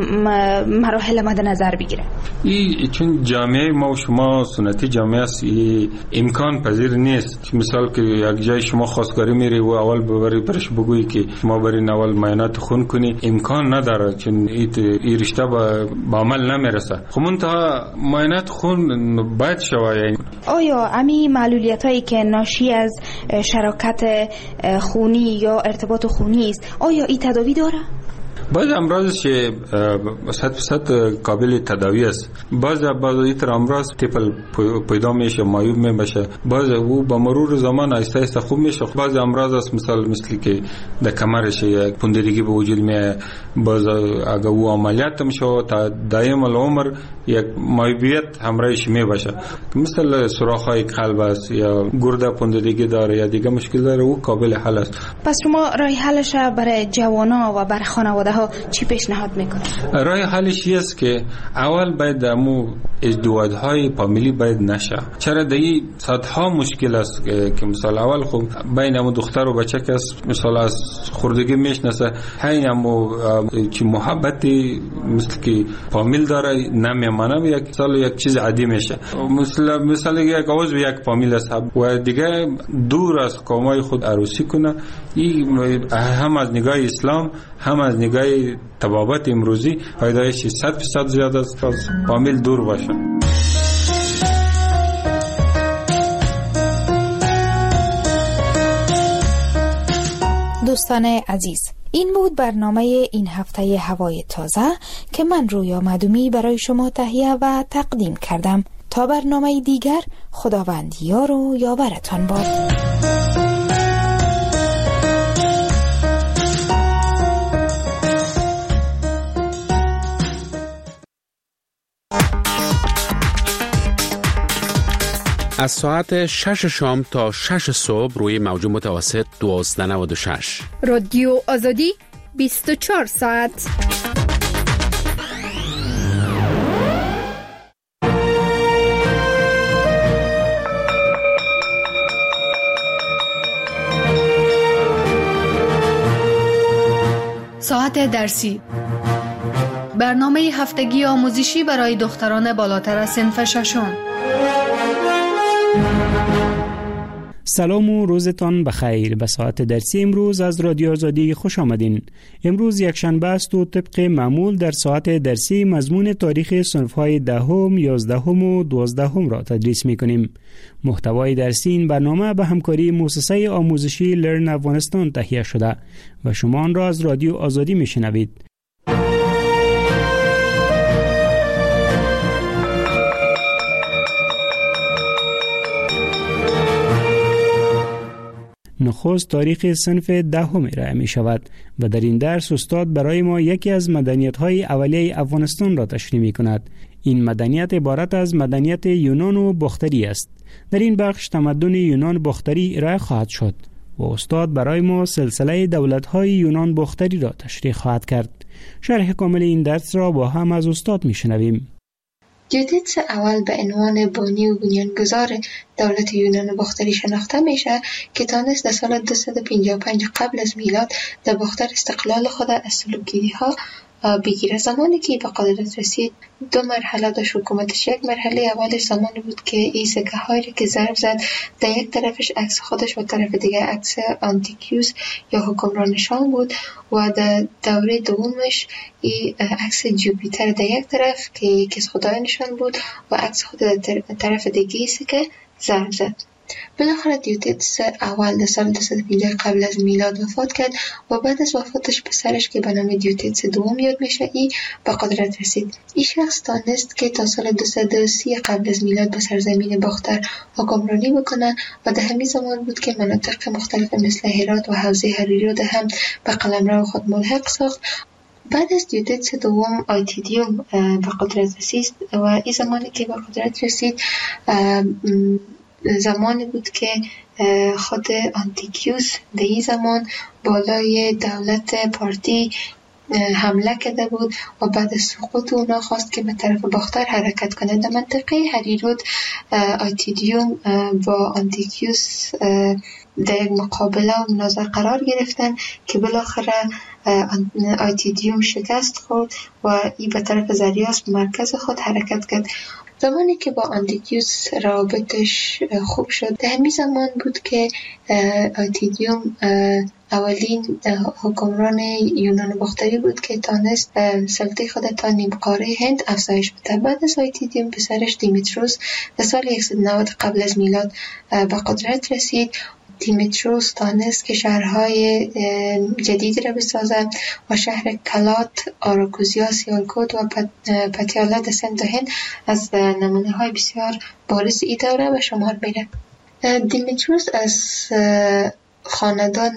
مراحل مد نظر بگیره؟ این چون جامعه ما و شما سنتی جامعه است، امکان پذیر نیست. مثال که یک جای شما خواستگاری میری و اول ببری برش بگویی که شما برین اول معاینات خون کنی، امکان نداره، چون این رشته به عمل نمیرسه. خب منتها معاینات خون باید شود. یعنی آیا امی معلولیت هایی که ناشی از شراکت خونی یا ارتباط خونی است، آیا این تداوی داره؟ بعض امراض که صد فیصد قابل تداوی است، بعض بعض ایتر امراض تیپل پیدا میشه معیوب میشه، بعض او با مرور زمان آهسته آهسته خوب میشه. بعض امراض است مثلا مثل که در کمرش یک پوندگی به وجود میاد، بعض اگر او عملیات میشه تا دائم العمر یک معیوبیت همراهش میباشه، مثل سوراخ‌های قلب است یا گرده پوندگی داره یا دیگه مشکل داره، او قابل حل است. پس شما راه حلش برای جوانا و برای خانواده ها چی پیشنهاد میکنه؟ راه حلش است که اول باید امو ازدواج‌های فامیلی باید نشه. چرا دایی صدها مشکل است که مثلا اول خب بین امو دختر و بچه که مثلا از خوردگی میشناسه، همین امو چی محبتی مثل که فامیل داره نمیمانه، یک سال یک چیز عادی میشه. مثلا مثلا یک عضو یک فامیل است و دیگه دور از قومای خود عروسی کنه، این هم از نگاه اسلام هم از نگاه طبابت امروزی فایدهش صد درصد زیاده است از فامیل دور باشه. دوستان عزیز، این بود برنامه این هفته هوای تازه که من رویا مدومی برای شما تهیه و تقدیم کردم. تا برنامه دیگر، خداوند یار و یاورتان باد. از ساعت شش شام تا شش صبح روی موج متوسط دوازده نود و شش. رادیو آزادی بیست و چهار ساعت. ساعت درسی، برنامه هفتگی آموزشی برای دختران بالاتر از صنف ششم. سلام و روزتان بخیر. به ساعت درسی امروز از رادیو آزادی خوش آمدین. امروز یک شنبه است و طبق معمول در ساعت درسی مضمون تاریخ صنف‌های دهم، یازدهم و دوازدهم را تدریس می‌کنیم. محتوای درسی این برنامه به همکاری مؤسسه آموزشی لرن افغانستان تهیه شده و شما آن را از رادیو آزادی می‌شنوید. نخست تاریخ صنف دهم ارائه می شود و در این درس استاد برای ما یکی از مدنیت‌های اولیه افغانستان را تشریح می کند. این مدنیت عبارت از مدنیت یونان و باختری است. در این بخش تمدن یونان باختری ارائه خواهد شد و استاد برای ما سلسله دولت‌های یونان باختری را تشریح خواهد کرد. شرح کامل این درس را با هم از استاد می شنویم. جودیتس اول به عنوان بانی و بنیانگذار دولت یونان باختری شناخته میشه که تانست در سال دویست و پنجاه و پنج قبل از میلاد در باختر استقلال خود از سلوکی‌ها بگیره. زمانی که به قدرت رسید دو مرحله داشت حکومتش. یک مرحله اولش زمانی بود که این سکه هایی که ضرب زد در یک طرفش عکس خودش و طرف دیگه عکس آنتیکیوس یا حکمران شام بود و در دوره دومش این عکس جوپیتر در یک طرف که یکی از خدایانشان بود و عکس خود در طرف دیگه سکه ضرب زد. بالاخره دیوتیتس اول در سال دویست و پنجاه قبل از میلاد وفات کرد و بعد از وفاتش پسرش که به نام دیوتیتس دوم یاد میشه ای به قدرت رسید. این شخص تانست که تا سال دویست و سی قبل از میلاد به سرزمین باختر حکمرانی بکنه و در همین زمان بود که مناطق مختلف مثل هرات و حوزه هریرو ده هم به قلمرو خود ملحق ساخت. بعد از دیوتیتس دوم آیتیدیوم به قدرت رسید و این زمانی که به قدرت رسید زمانی بود که خود آنتیکیوس در این زمان بالای دولت پارتی حمله کرده بود و بعد از سقوط اونا خواست که به طرف باختر حرکت کنه. در منطقه هریرود آیتیدیوم با آنتیکیوس در یک مقابله و مناظره قرار گرفتن که بالاخره آیتیدیوم شکست خورد و این به طرف زریاس به مرکز خود حرکت کرد. زمانی که با آنتیکیوس روابطش خوب شد در همین زمان بود که آیتیدیوم اولین حکمران یونان باختری بود که تانست سلطه خود تا نیم قاره هند افزایش بده. بعد از آیتیدیوم پسرش دیمیتروس در سال صد و نود قبل از میلاد به قدرت رسید. دیمیتروس تانست که شهرهای جدید را بسازد و شهر کلات، آراکوزیا، سیالکوت و پتیالا در سمت هند از نمونه های بسیار بارز ای دوره به شمار میره. دیمیتروس از خاندان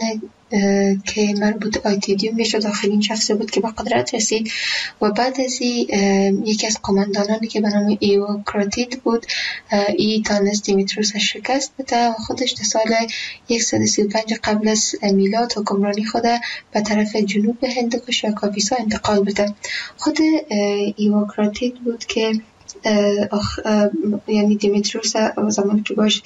که مربوط آیتیدیوم میشد آخرین شخصی بود که به قدرت رسید و بعد از این یکی از قماندانانی که به نام ایوکراتید بود ای تانست دیمیتروس شکست بده و خودش در سال صد و سی و پنج قبل از میلاد حکمرانی خود به طرف جنوب هندوکش یا کاپیسا انتقال بده. خود ایوکراتید بود که اخ یعنی دیمیتروس زمانی که باش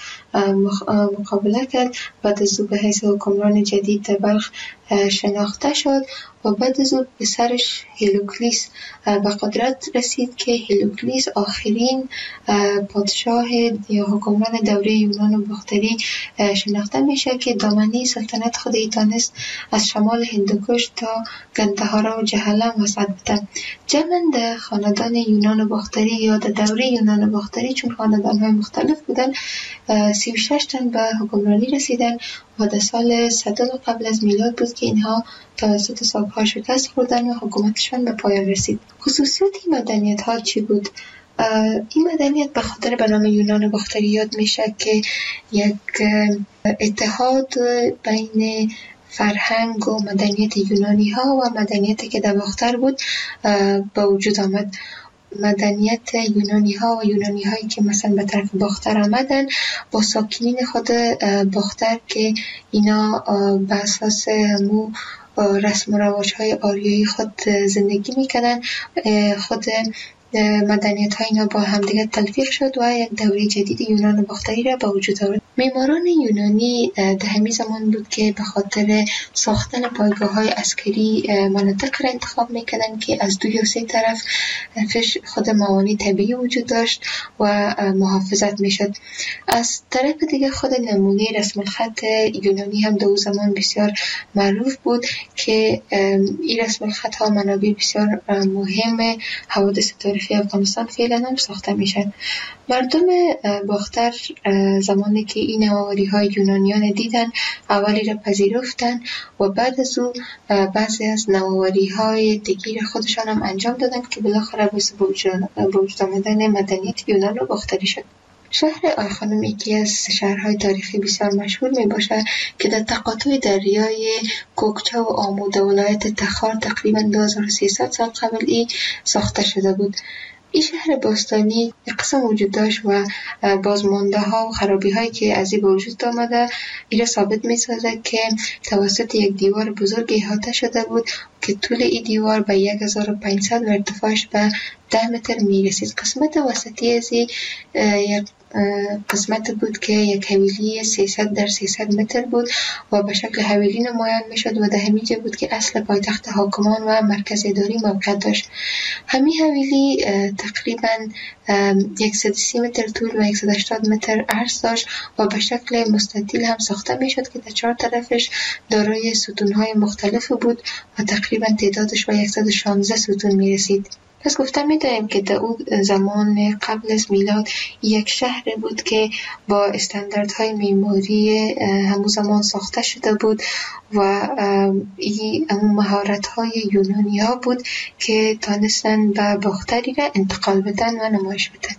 مقابله کرد بعد از او به حیث حکمران جدید در بلخ شناخته شد و بعد از او پسرش هیلوکلیس به قدرت رسید که هیلوکلیس آخرین پادشاه یا حکمران دوره یونان باختری شناخته میشه که دامنه سلطنت خود تانست از شمال هندوکش تا گندهارا و جهلم وسط بده. جمعند خاندان یونان باختری یا در دوره یونان باختری چون خاندان های مختلف بودن سی و شش تن به حکمرانی رسیدن و در سال صد قبل از میلاد بود که اینها توسط ساک‌ها شکست خوردن و حکومتشان به پایان رسید. خصوصیت این مدنیت ها چی بود؟ این مدنیت به خاطر به نام یونان باختری یاد میشه که یک اتحاد بین فرهنگ و مدنیت یونانی ها و مدنیتی که در باختر بود به وجود آمد. مدنیت یونانی ها و یونانی هایی که مثلا به طرف باختر آمدن با ساکنین خود باختر که اینا به اساس همو رسم و رواج های آریایی خود زندگی میکنن خود مدنیت ها اینا با همدیگه تلفیق شد و یک دوره جدید یونان باختری را به وجود آورد. معماران یونانی در همین زمان بود که به خاطر ساختن پایگاه های عسکری مناطق را انتخاب میکنن که از دو یا سه طرف خود موانع طبیعی وجود داشت و محافظت میشد. از طرف دیگه خود نمونه رسم الخط یونانی هم در اون زمان بسیار معروف بود که این رسم الخط ها منابع بسیار مهم حوادث تاریخی افغانستان فعلا هم ساخته میشن. مردم باختر زمانی که این نوآوری های یونانیان دیدن اولی را پذیرفتن و بعد از او بعضی از نوآوری های دیگر خودشان هم انجام دادن که بالاخره باعث به وجود آمدن مدنیت یونان و باختری شد. شهر آیخانوم یکی از شهرهای تاریخی بسیار مشهور می باشه که در تقاطع دریای کوکچه و آمو ولایت تخار تقریبا دو هزار و سیصد سال قبل ای ساخته شده بود. این شهر باستانی یک قسم وجود داشت و بازمانده ها و خرابی هایی که از این به وجود آمده این را ثابت می سازد که توسط یک دیوار بزرگ احاطه شده بود که طول این دیوار به یک هزار و پانصد و ارتفاعش به ده متر می رسید. قسمت وسطی از یک قسمت بود که یک حویلی سیصد در سیصد متر بود و به شکل حویلی نمایان می شد و در همین جا بود که اصل پایتخت حاکمان و مرکز اداری موقعیت داشت. همین حویلی تقریبا صد و سی متر طول و صد و هشتاد متر عرض داشت و به شکل مستطیل هم ساخته می شد که در چهار طرفش دارای ستونهای مختلف بود و تقریبا تعدادش به صد و شانزده ستون می رسید. پس گفتم می داریم که در اون زمان قبل از میلاد یک شهر بود که با استانداردهای معماری همون زمان ساخته شده بود و این مهارت‌های یونانی ها بود که تانستن به باختری را انتقال بدن و نمایش بدن.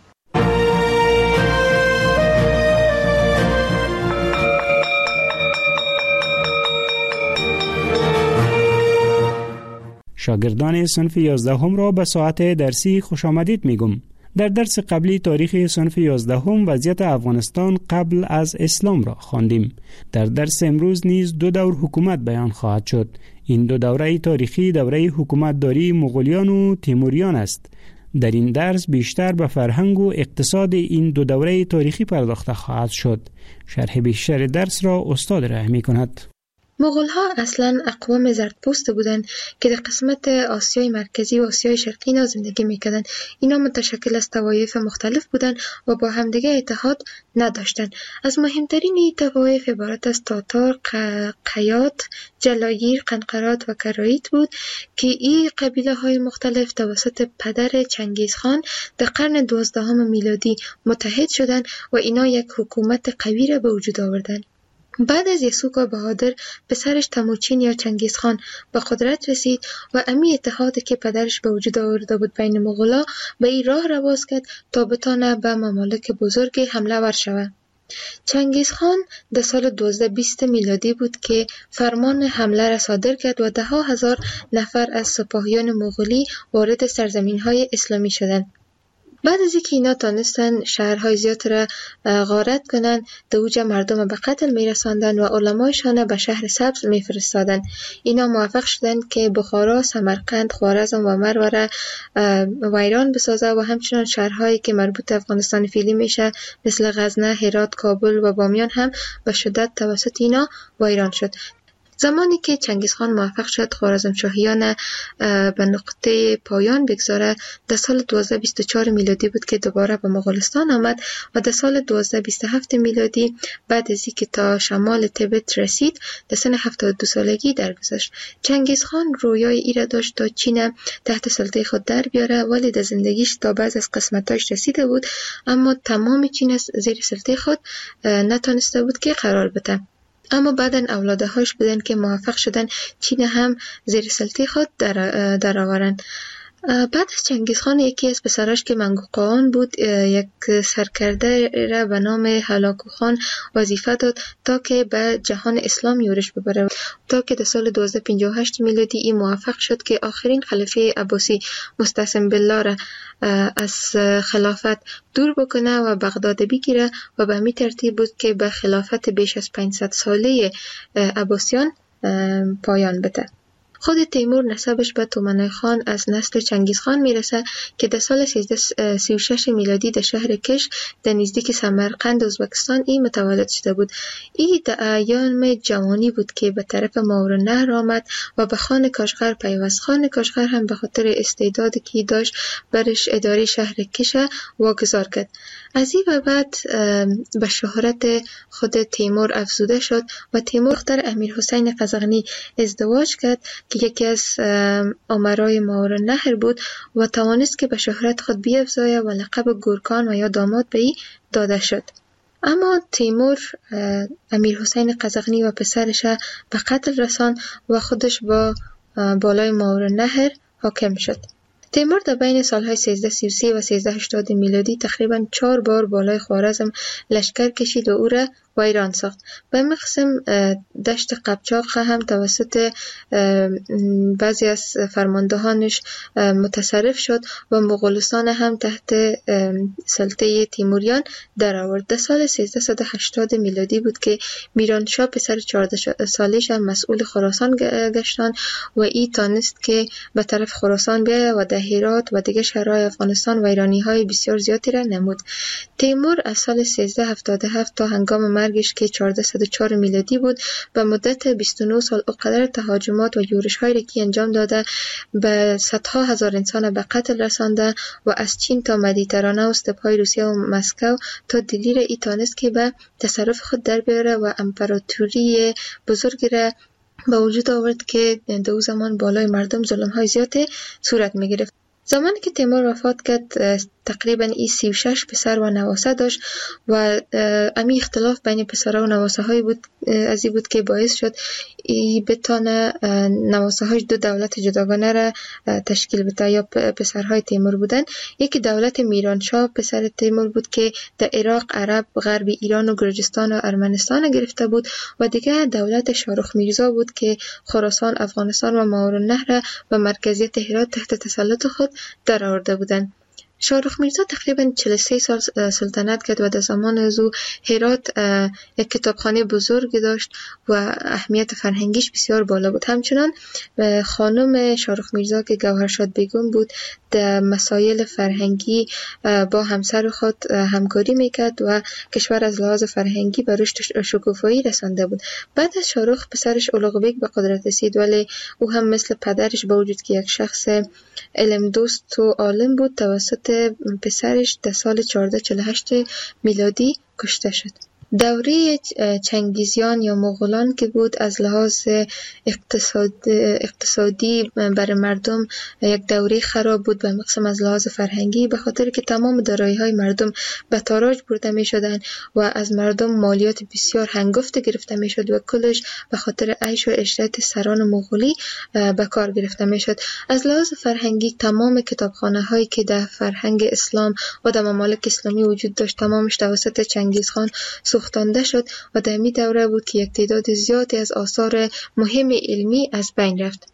شاگردان صنف یازدهم را به ساعت درسی خوش آمدید میگم. در درس قبلی تاریخ صنف یازدهم وضعیت افغانستان قبل از اسلام را خواندیم. در درس امروز نیز دو دور حکومت بیان خواهد شد. این دو دوره تاریخی دوره حکومتداری مغولیان و تیموریان است. در این درس بیشتر به فرهنگ و اقتصاد این دو دوره تاریخی پرداخته خواهد شد. شرح بیشتر درس را استاد ارائه می‌کند. مغول‌ها اصلاً اقوام زردپوست بودند که در قسمت آسیای مرکزی و آسیای شرقی اینا زندگی می‌کردند. اینا متشکل از طوایف مختلف بودند و با همدیگه اتحاد نداشتند. از مهمترین این طوایف عبارت از تاتار، قیات، جلاگیر، قنقرات و کرایت بود که این قبیله‌های مختلف توسط پدر چنگیزخان در قرن دوازدهم میلادی متحد شدند و اینا یک حکومت قوی را به وجود آوردند. بعد از یسوع بهادر پسرش تموچین یا چنگیزخان به قدرت رسید و امی اتحادی که پدرش به وجود آورده بود بین مغولا به این راه را باز کرد تا بتانه به ممالک بزرگ حمله ور شود. چنگیزخان در سال دوازده بیست میلادی بود که فرمان حمله را صادر کرد و ده ها هزار نفر از سپاهیان مغولی وارد سرزمین‌های اسلامی شدند. بعد از اینکه اینا تانستن شهرهای زیاد را غارت کنند، دوجه مردم به قتل میرساندن و علمایشان به شهر سبز میفرستادن. اینا موفق شدند که بخارا، سمرقند، خوارزم و مرو را ویران بسازه و همچنان شهرهایی که مربوط افغانستان فعلی میشه مثل غزنه، هرات، کابل و بامیان هم به شدت توسط اینا ویران شد. زمانی که چنگیزخان موفق شد خوارزمشاهیان به نقطه پایان بگذاره در سال دوازده بیست و چهار میلادی بود که دوباره به مغولستان آمد و در سال دوازده بیست و هفت میلادی بعد از اینکه تا شمال تبت رسید در سن هفتاد و دو سالگی درگذشت. چنگیزخان رویای ای را داشت تا چین تحت سلطه خود در بیاره، ولی در زندگیش تا بعض از قسمتاش رسیده بود اما تمام چین زیر سلطه خود نتونسته بود که قرار بده. اما بعداً اولادهاش بودن که موفق شدن چین هم زیر سلطه خود در, در آورن. بعد از چنگیزخان یکی از پسراش که منگوقان بود یک سرکرده را به نام هلاکو خان وظیفه داد تا که به جهان اسلام یورش ببره، تا که در سال دوازده پنجاه و هشت میلادی این موفق شد که آخرین خلیفه عباسی مستعصم بالله را از خلافت دور بکنه و بغداد بگیره و به می ترتیب بود که به خلافت بیش از پانصد ساله عباسیان پایان بده. خود تیمور نسبش به تومنای خان از نسل چنگیزخان میرسه که در سال سیزده سی و شش میلادی در شهر کش در نزدیک سمرقند ازبکستان این متولد شده بود. این در ایام جوانی بود که به طرف ماورالنهر آمد و به خان کاشغر پیوست. خان کاشغر هم به خاطر استعدادی که داشت برش اداره شهر کش واگذار کرد. از این و بعد به شهرت خود تیمور افزوده شد و تیمور دختر امیر حسین قزغنی ازدواج کرد که یکی از امرای ماورالنهر بود و توانست که به شهرت خود بیفزاید و لقب گورکان و یا داماد به ای داده شد. اما تیمور امیر حسین قزغنی و پسرش به قتل رساند و خودش با بالای ماورالنهر حاکم شد. تیمور در بین سالهای سیزده سی و سه و سیزده هشتاد میلادی تقریباً چهار بار بالای خوارزم لشکر کشید و او را ویران ساخت. به مقسم دشت قبچاق هم توسط بعضی از فرماندهانش متصرف شد و مغولستان هم تحت سلطه تیموریان در آورد. در سال سیزده هشتاد میلادی بود که میرانشاه پسر چهارده سالش هم مسئول خراسان گشتان و ای تانست که به طرف خراسان بیاید و در در هرات و دیگر شهرهای افغانستان ویرانی‌های بسیار زیادی را نمود. تیمور از سال سیزده هفتاد و هفت تا هنگام مرگش که چهارصد و چهار میلادی بود به مدت بیست و نه سال اوقدر تهاجمات و یورش‌هایی را که انجام داده به صدها هزار انسان به قتل رسانده و از چین تا مدیترانه و استپ‌های روسیه و مسکو تا دلی را ای تانست که به تصرف خود در بیاره و امپراتوری بزرگی را به وجود آورد که در اون زمان بالای مردم ظلم‌های زیادی صورت می‌گرفت. زمانی که تیمور وفات کرد تقریبا ای سی و شش پسر و نواسه داشت و امی اختلاف بین پسرها و نواسه های بود از این بود که باعث شد ای بتانه نواسه های دو دولت جداگانه را تشکیل بده یا پسرهای تیمور بودن. یکی دولت میرانشاه پسر تیمور بود که در عراق، عرب، غرب ایران و گرجستان و ارمنستان گرفته بود و دیگه دولت شاهرخ میرزا بود که خراسان، افغانستان و ماوراءالنهر را به مرکزیت هرات تحت تسلط خود در آورده بودند. شاهرخ میرزا تقریبا چهل و سه سال سلطنت کرد و در زمان از او هرات یک کتابخانه بزرگ داشت و اهمیت فرهنگیش بسیار بالا بود. همچنان خانم شاهرخ میرزا که گوهرشاد بیگم بود در مسائل فرهنگی با همسر خود همکاری میکرد و کشور از لحاظ فرهنگی به رشد شکوفایی رسانده بود. بعد از شاهرخ پسرش اولغ بیگ به قدرت رسید ولی او هم مثل پدرش با وجود که یک شخص علم دوست و عالم بود توسط پسرش در سال چهارصد و چهل و هشت میلادی کشته شد. دوره چنگیزیان یا مغولان که بود از لحاظ اقتصاد اقتصادی برای مردم یک دوره خراب بود به مقسم از لحاظ فرهنگی، به خاطر که تمام دارایی‌های مردم به تاراج برده می‌شدند و از مردم مالیات بسیار هنگفت گرفته می‌شد و کلش به خاطر عیش و عشرت سران مغولی به کار گرفته می‌شد. از لحاظ فرهنگی تمام کتابخانه‌هایی که در فرهنگ اسلام و در ممالک اسلامی وجود داشت تمامش توسط چنگیزخان سوختانده شد و در می دوره بود که یک تعداد زیادی از آثار مهم علمی از بین رفت.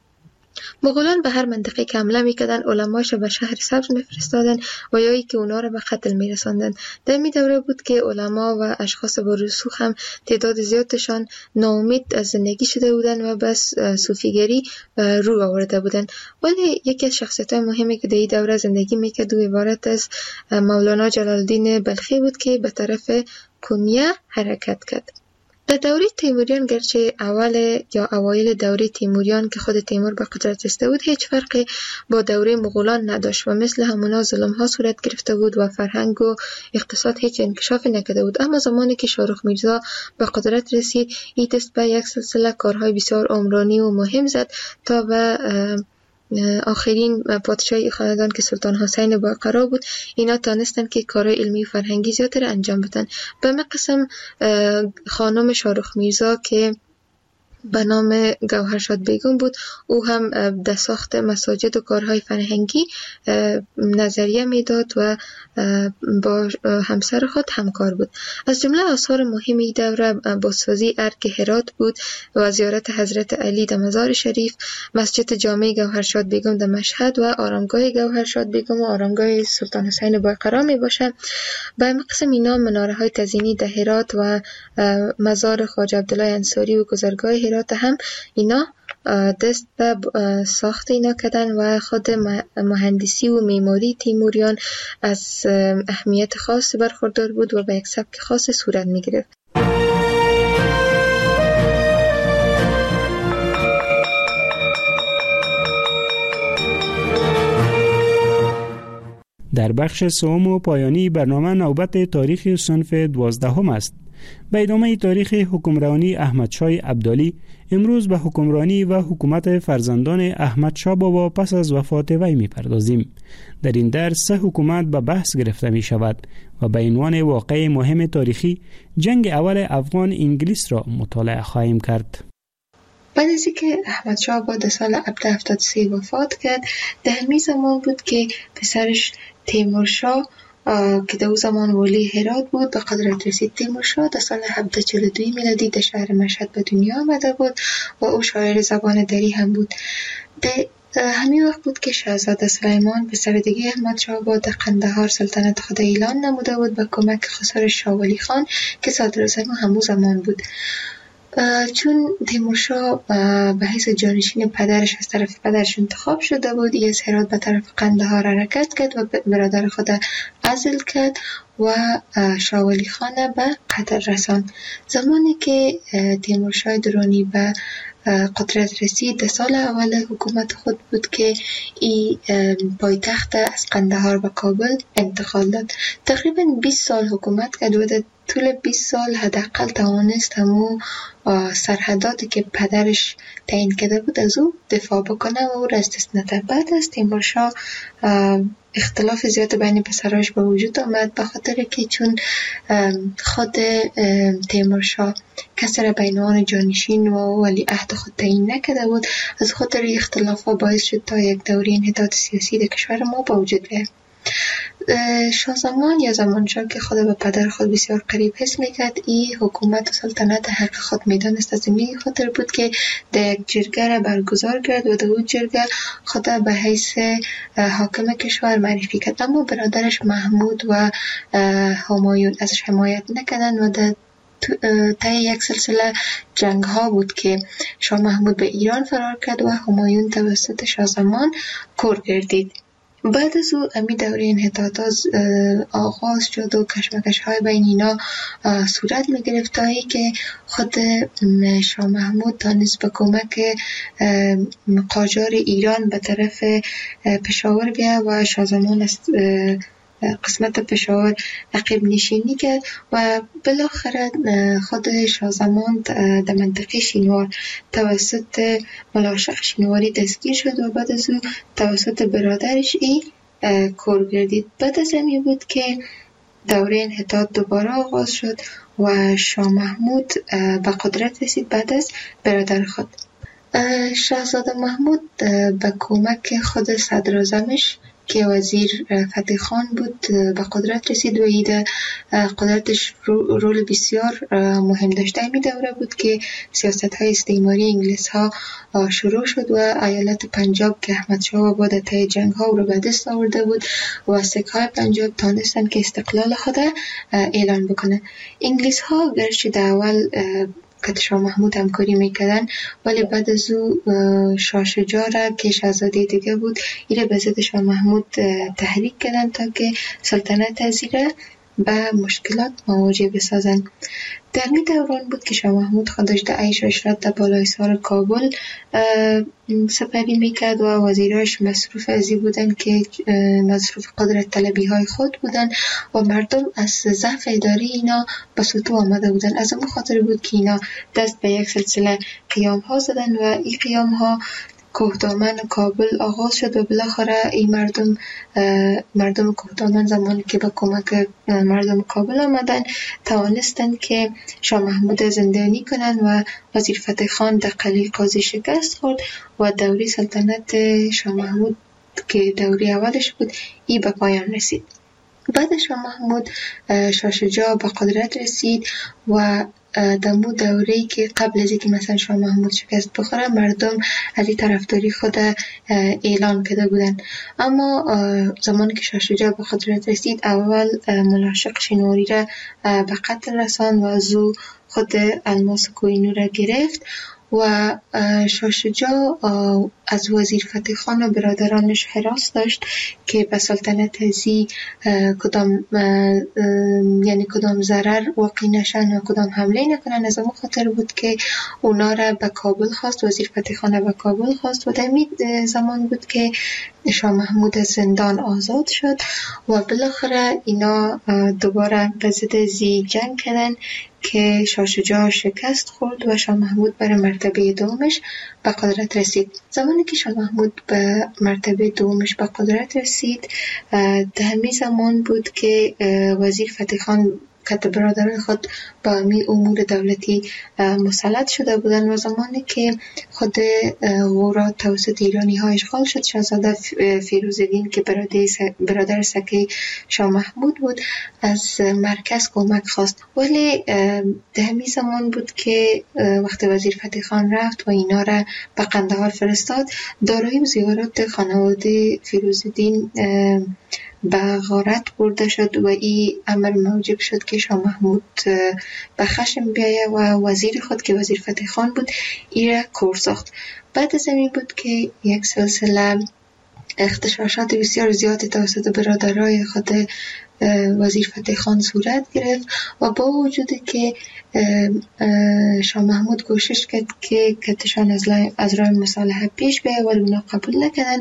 مغولان به هر منطقه که حمله میکردن علماش به شهر سبز میفرستادن و یا ای که اونا رو به قتل میرساندن. در می دوره بود که علما و اشخاص با رسوخ هم تعداد زیادشان ناامید از زندگی شده بودن و بس صوفیگری رو آورده بودن. ولی یکی از شخصیت‌های مهمی که در این دوره زندگی میکرد و عبارت از مولانا جلال الدین بلخی بود که به طرف کنیه حرکت کرد. در دوره تیموریان گرچه اول یا اوایل دوره تیموریان که خود تیمور به قدرت رسیده بود هیچ فرقی با دوره مغولان نداشت و مثل همونا ظلم ها صورت گرفته بود و فرهنگ و اقتصاد هیچ انکشافی نکرده بود. اما زمانی که شاهرخ میرزا به قدرت رسید این دست به یک سلسله کارهای بسیار عمرانی و مهم زد تا به آخرین پادشاهی خاندان که سلطان حسین باقرا بود اینا تانستن که کارهای علمی و فرهنگی زیادی را انجام بدن. به قسم خانم شاهرخ میرزا که به نام گوهرشاد بیگم بود او هم در ساخت مساجد و کارهای فرهنگی نظریه میداد و با همسر خود همکار بود. از جمله آثار مهمی دوره بازسازی ارگ هرات بود و زیارت حضرت علی در مزار شریف، مسجد جامع گوهرشاد بیگم در مشهد و آرامگاه گوهرشاد بیگم و آرامگاه سلطان حسین باقرا می باشه. به قسم اینا مناره های تزیینی در هرات و مزار خواجه عبدالله انصاری و گذرگاه هرات هم اینا دست به ساخت اینا کردن و خود مهندسی و معماری تیموریان از اهمیت خاص برخوردار بود و به یک سبک خاص صورت می گرفت. در بخش سوم و پایانی برنامه نوبت تاریخ صنف دوازدهم است. به ادامه تاریخ حکمرانی احمدشاه ابدالی امروز به حکمرانی و حکومت فرزندان احمدشاه بابا پس از وفات وی می‌پردازیم. در این درس سه حکومت به بحث گرفته می شود و به عنوان واقعه مهم تاریخی جنگ اول افغان انگلیس را مطالعه خواهیم کرد. بعد از اینکه احمدشاه بابا در سال هفتصد و هفتاد و سه وفات کرد در همین زمان بود که پسرش تیمورشاه که در اون زمان ولی هرات بود به قدرت رسید. تیمورشاه در سال هفتصد و چهل و دو میلادی در شهر مشهد به دنیا آمده بود و او شاعر زبان دری هم بود. در همین وقت بود که شاهزاده سلیمان پسر دیگه احمدشاه بابا در قندهار سلطنت خود اعلان نموده بود به کمک خسر شاه ولی خان که صدراعظم همون زمان بود. چون تیمورشاه به حیث جانشین پدرش از طرف پدرش انتخاب شده بود، ای از هرات به طرف قندهار حرکت کرد و برادر خود عزل کرد و شاه ولی خان به قطر رساند. زمانی که تیمورشاه درانی به قدرت رسید، در سال اول حکومت خود بود که ای پایتخت از قندهار به کابل انتقال داد. تقریبا بیست سال حکومت کرد و در طول بیست سال حداقل توانست همو سرحداتی که پدرش تعیین کرده بود از او دفاع بکنه و او را از دست نده. بعد از تیمورشاه اختلاف زیاد بین پسراش به وجود آمد، به خاطر که چون خود تیمورشاه کسی را بین آن جانشین و ولی عهد خود تعیین نکرده بود، از خاطر اختلاف ها باعث شد تا یک دوره انحطاط سیاسی در کشور ما به وجود بیاید. شاه زمان یا زمانشاه که خود به پدر خود بسیار قریب حس میکرد، ای حکومت و سلطنت حق خود میدانست. از این خاطر بود که در یک جرگه را برگزار کرد و در اون جرگه خود به حیث حاکم کشور معرفی کرد. اما برادرش محمود و همایون ازش حمایت نکردند و در طی یک سلسله جنگ ها بود که شاه محمود به ایران فرار کرد و همایون توسط شاه زمان کور گردید. بعد از او امی دوره انحطاطات آغاز شد و کشمکش های بین اینا صورت می گرفت تا ای که خود شاه محمود تانست به کمک قاجار ایران به طرف پشاور بیا و شاه زمان از قسمت پشاور عقب نشینی کرد و بالاخره خود شاه زمان در منطقه شینوار توسط ملاشق شینواری دستگیر شد و بعد از او توسط برادرش ای کور گردید. بعد از همی بود که دوره انحطاط دوباره آغاز شد و شاه محمود به قدرت رسید بعد از برادر خود. شاهزاده محمود به کمک خود صدراعظمش که وزیر فتح خان بود به قدرت رسید و ایده قدرتش رول بسیار مهم داشته. این دوره بود که سیاست های استعماری انگلیس ها شروع شد و ایالت پنجاب که احمد شاه بعد طی جنگ ها رو به دست آورده بود و سکه های پنجاب تانستن که استقلال خود اعلان بکنه. انگلیس ها گرچه در اول که شاه محمود همکاری میکردن، ولی بعد از او شاه شجاع را که شاهزاده دیگه بود ایره به ضد شاه محمود تحریک کردن تا که سلطنت از ایره به مشکلات مواجه بسازن. در می دوران بود که شاه محمود خودش در عیش و عشرت در بالای سر کابل سپری میکرد و وزیراش مصروف ازی بودن که مصروف قدرت طلبی های خود بودن و مردم از ضعف اداری اینا به سطوح آمده بودن. از اون خاطر بود که اینا دست به یک سلسله قیام ها زدن و این قیام ها کوهدامن کابل آغاز شد و بالاخره این مردم مردم کوهدامن زمانی که با کمک مردم کابل آمدن توانستند که شاه محمود زندانی کنند و وزیر فتح خان در قلعه قاضی شکست خورد و دوره سلطنت شاه محمود که دوره اولش بود ای به پایان رسید. بعد شاه محمود شاه شجاع به قدرت رسید و دمو دوره‌ای که قبل از اینکه مثلا شاه محمود شکست بخوره مردم از این طرفداری خود اعلان کرده بودن. اما زمانی که شاه شجاع به قدرت رسید اول ملاشق شینواری را به قتل رساند و از او خود الماس کوهینور را گرفت و شاه شجاع از وزیر فتح خان و برادرانش حراس داشت که به سلطنت ازی کدام یعنی کدام ضرر واقع نشن و کدام حمله نکنن. از اون خاطر بود که اونا را به کابل خواست، وزیر فتح خان به کابل خواست و در این زمان بود که شاه محمود از زندان آزاد شد و بالاخره اینا دوباره به ضد ازی جنگ کردن که شاه شجاع شکست خورد و شاه محمود برای مرتبه دومش به قدرت رسید. زمانی که شاه محمود به مرتبه دومش به قدرت رسید در همین زمان بود که وزیر فتح خان که برادران خود با امی امور دولتی مسلط شده بودن و زمانی که خود غورا توسط ایرانی ها اشغال شد شاهزاده فیروزالدین که برادر سکه شاه محمود بود از مرکز کمک خواست. ولی در همین زمان بود که وقت وزیر فتح خان رفت و اینا را به قندهار فرستاد، دارایی و زیورات خانواده فیروزالدین به غارت برده شد و این امر موجب شد که شاه محمود به خشم بیایه و وزیر خود که وزیر فتح خان بود ای را کور ساخت. بعد از این بود که یک سلسله اختشاشات بسیار زیادی توسط برادرای خود وزیر فتح خان صورت گرفت و با وجودی که شاه محمود کوشش کرد که کتشان از راه مصالحه پیش بیاید ولی اونا قبول نکردن.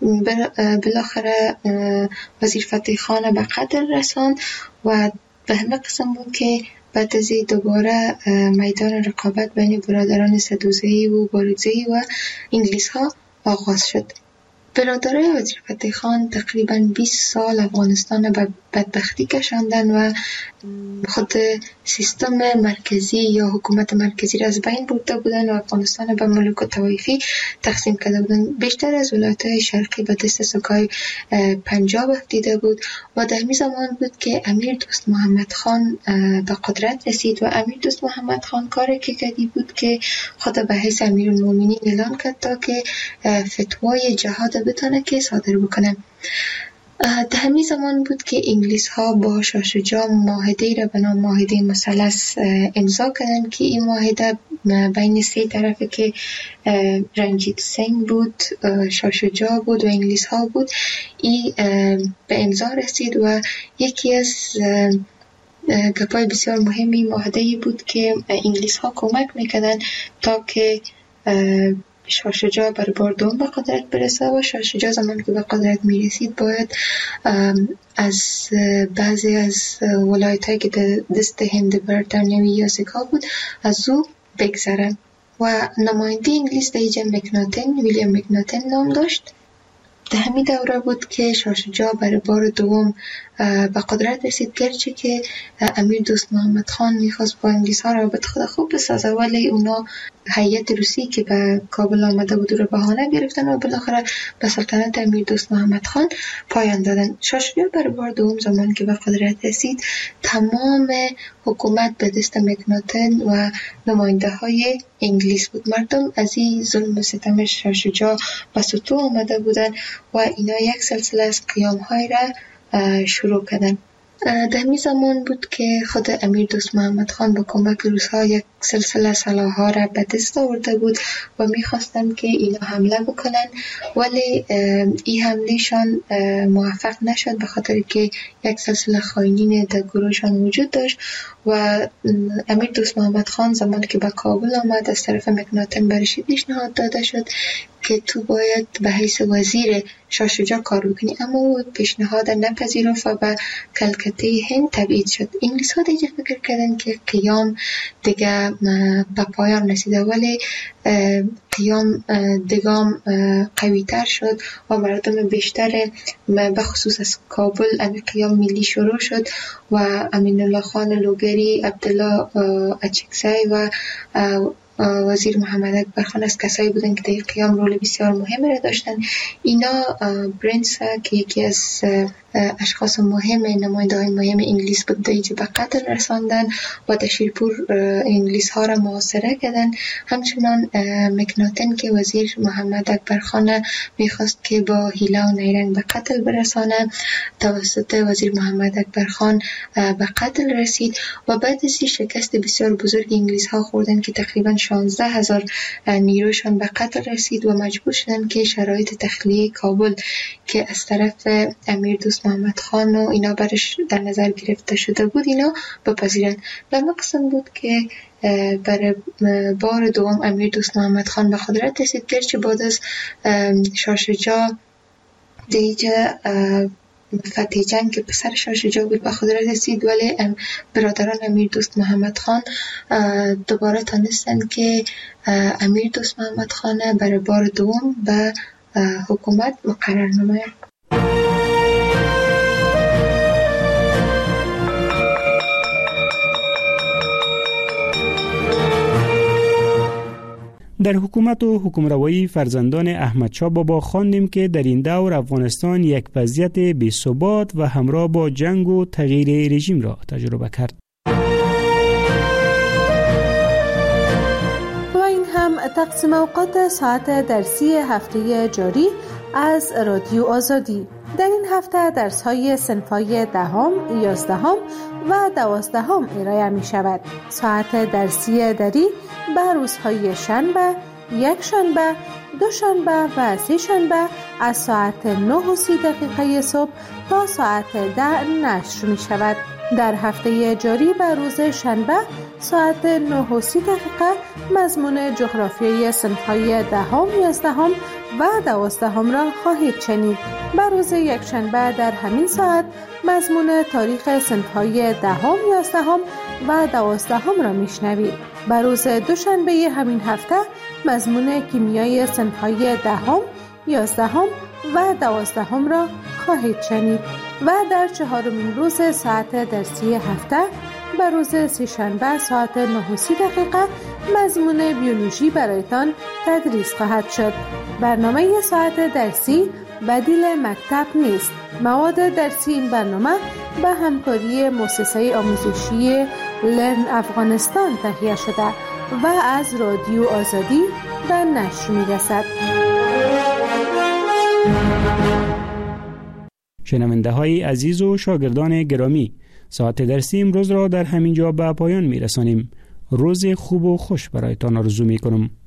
بالاخره وزیر فتح خان به قتل رساند و به همه قسم بود که بعد از دوباره میدان رقابت بین برادران سدوزی و بارکزئی و انگلیس ها آغاز شد. برادرای وزیر فتح خان تقریباً بیست سال افغانستان به بدبختی کشاندن و خود سیستم مرکزی یا حکومت مرکزی را از بین برده بودن و افغانستان به ملوک و طوایفی تقسیم کرده بودن. بیشتر از ولایت‌های شرقی به دست سکای پنجاب افتیده بود و در همین زمان بود که امیر دوست محمد خان به قدرت رسید و امیر دوست محمد خان کاری که کردی بود که خود به حیث امیرالمومنین اعلان کرد تا که فتوای جهاد بتونه که صادر بکنه. در همین زمان بود که انگلیس ها با شاه شجاع معاهده را به نام معاهده مثلث امضا کردند که این معاهده بین سه طرفه که رنجیت سنگ بود، شاه شجاع بود و انگلیس ها بود این به امضا رسید و یکی از گپای بسیار مهمی معاهده بود که انگلیس ها کمک میکردن تا که شاه شجاع بر بار دوم به قدرت برسه و شاه شجاع زمان که به قدرت میرسید باید از بعضی از ولایت هایی که دست هند بریتانیایی یا سکا بود از او بگذره و نماینده انگلیس در اینجا مکناتن، ویلیام مکناتن نام داشت. در همین دوره بود که شاه شجاع بر بار دوم به قدرت رسید، گرچه که امیر دوست محمد خان میخواست با انگلیس ها رابط خود خوب بسازه ولی اونا هیئت روسی که به کابل آمده بود رو بهانه گرفتن و بالاخره به سلطنت امیر دوست محمد خان پایان دادن. شاه شجاع بر بار دوم زمان که به قدرت رسید تمام حکومت به دست مکناتن و نماینده های انگلیس بود. مردم از این ظلم و ستم شاه شجاع به سطوح آمده بودن و اینا یک سلسله از قیام های را شروع کردن. در همین زمان بود که خود امیر دوست محمد خان با کمک روس‌ها یک سلسله سلاح‌ها را به دست آورده بود و می‌خواستند که اینا حمله بکنن ولی این حملهشان موفق نشد به خاطر که یک سلسله خائنین در گروهشان وجود داشت و امیر دوست محمد خان زمان که به کابل آمد از طرف مکناتن برش پیشنهاد داده شد که تو باید به حیث وزیر شاه شجاع کار بکنی، اما او پیشنهاد نپذیرفت و به کلکته هند تبعید شد. انگلیس ها دیگه فکر کردن که قیام دیگه به پایان رسیده ولی قیام دیگام قوی تر شد و مردم بیشتر به خصوص از کابل امی قیام ملی شروع شد و امین الله خان لوگری، عبدالله اچکزی و وزیر محمد اکبر خان از کسایی بودن که در قیام رول بسیار مهم را داشتن. اینا برنس که یکی از اشخاص مهم نماینده های مهم انگلیس بود دیجی به قتل رساندن و در شیرپور انگلیس ها را محاصره کردن. همچنان مکناتن که وزیر محمد اکبر خان میخواست که با حیله و نیرنگ به قتل برسانه توسط وزیر محمد اکبر خان به قتل رسید و بعد از شکست بسیار بزرگ انگلیس ها خوردن که تقریبا شانزده هزار نیروشان به قتل رسید و مجبور شدن که شرایط تخلیه کابل که از طرف امیر دوست محمد خان و اینا برش در نظر گرفته شده بود اینا بپذیرن. و مقصد بود که برای بار دوم امیر دوست محمد خان به قدرت رسید، گرچه بعد از شاه شجاع دیگه فتح جنگ که پسر شاه شجاع بود به قدرت رسید ولی برادران امیر دوست محمد خان دوباره تانستن که امیر دوست محمد خان برای بار دوم به حکومت مقرر نماید. در حکومت و حکمروایی فرزندان احمد شاه بابا خواندیم که در این دور افغانستان یک وضعیت بی‌ثبات و همراه با جنگ و تغییر رژیم را تجربه کرد. و این هم تقسیم اوقات ساعت درسی هفته جاری از رادیو آزادی. در این هفته درس‌های صنف‌های دهم، یازدهم و دوازدهم ارائه می شود. ساعت درسی دری به روزهای شنبه، یک شنبه، دو شنبه و سه شنبه از ساعت نه و سی دقیقه صبح تا ساعت ده نشر می شود. در هفته جاری به روز شنبه ساعت نه و سی دقیقه مضمون جغرافیای صنف‌های دهم، یازدهم و دوازدهم را خواهید شنید. به روز یک شنبه در همین ساعت مضمون تاریخ صنف‌های دهم، یازدهم و دوازدهم را میشنوید. به روز دوشنبه همین هفته مضمون کیمیای صنف‌های دهم، یازدهم و دوازدهم را خواهید شنید و در چهارمین روز ساعت درسی هفته به روز سه‌شنبه ساعت نه و سی دقیقه مضمون بیولوژی برایتان تدریس خواهد شد. برنامه ساعت درسی بدیل مکتب نیست. مواد درسی این برنامه به همکاری مؤسسه آموزشی لرن افغانستان تهیه شده و از رادیو آزادی به نشر می‌رسد. شنونده های عزیز و شاگردان گرامی، ساعت درسی امروز را در همین جا به پایان می رسانیم. روز خوب و خوش برایتان آرزو می کنم.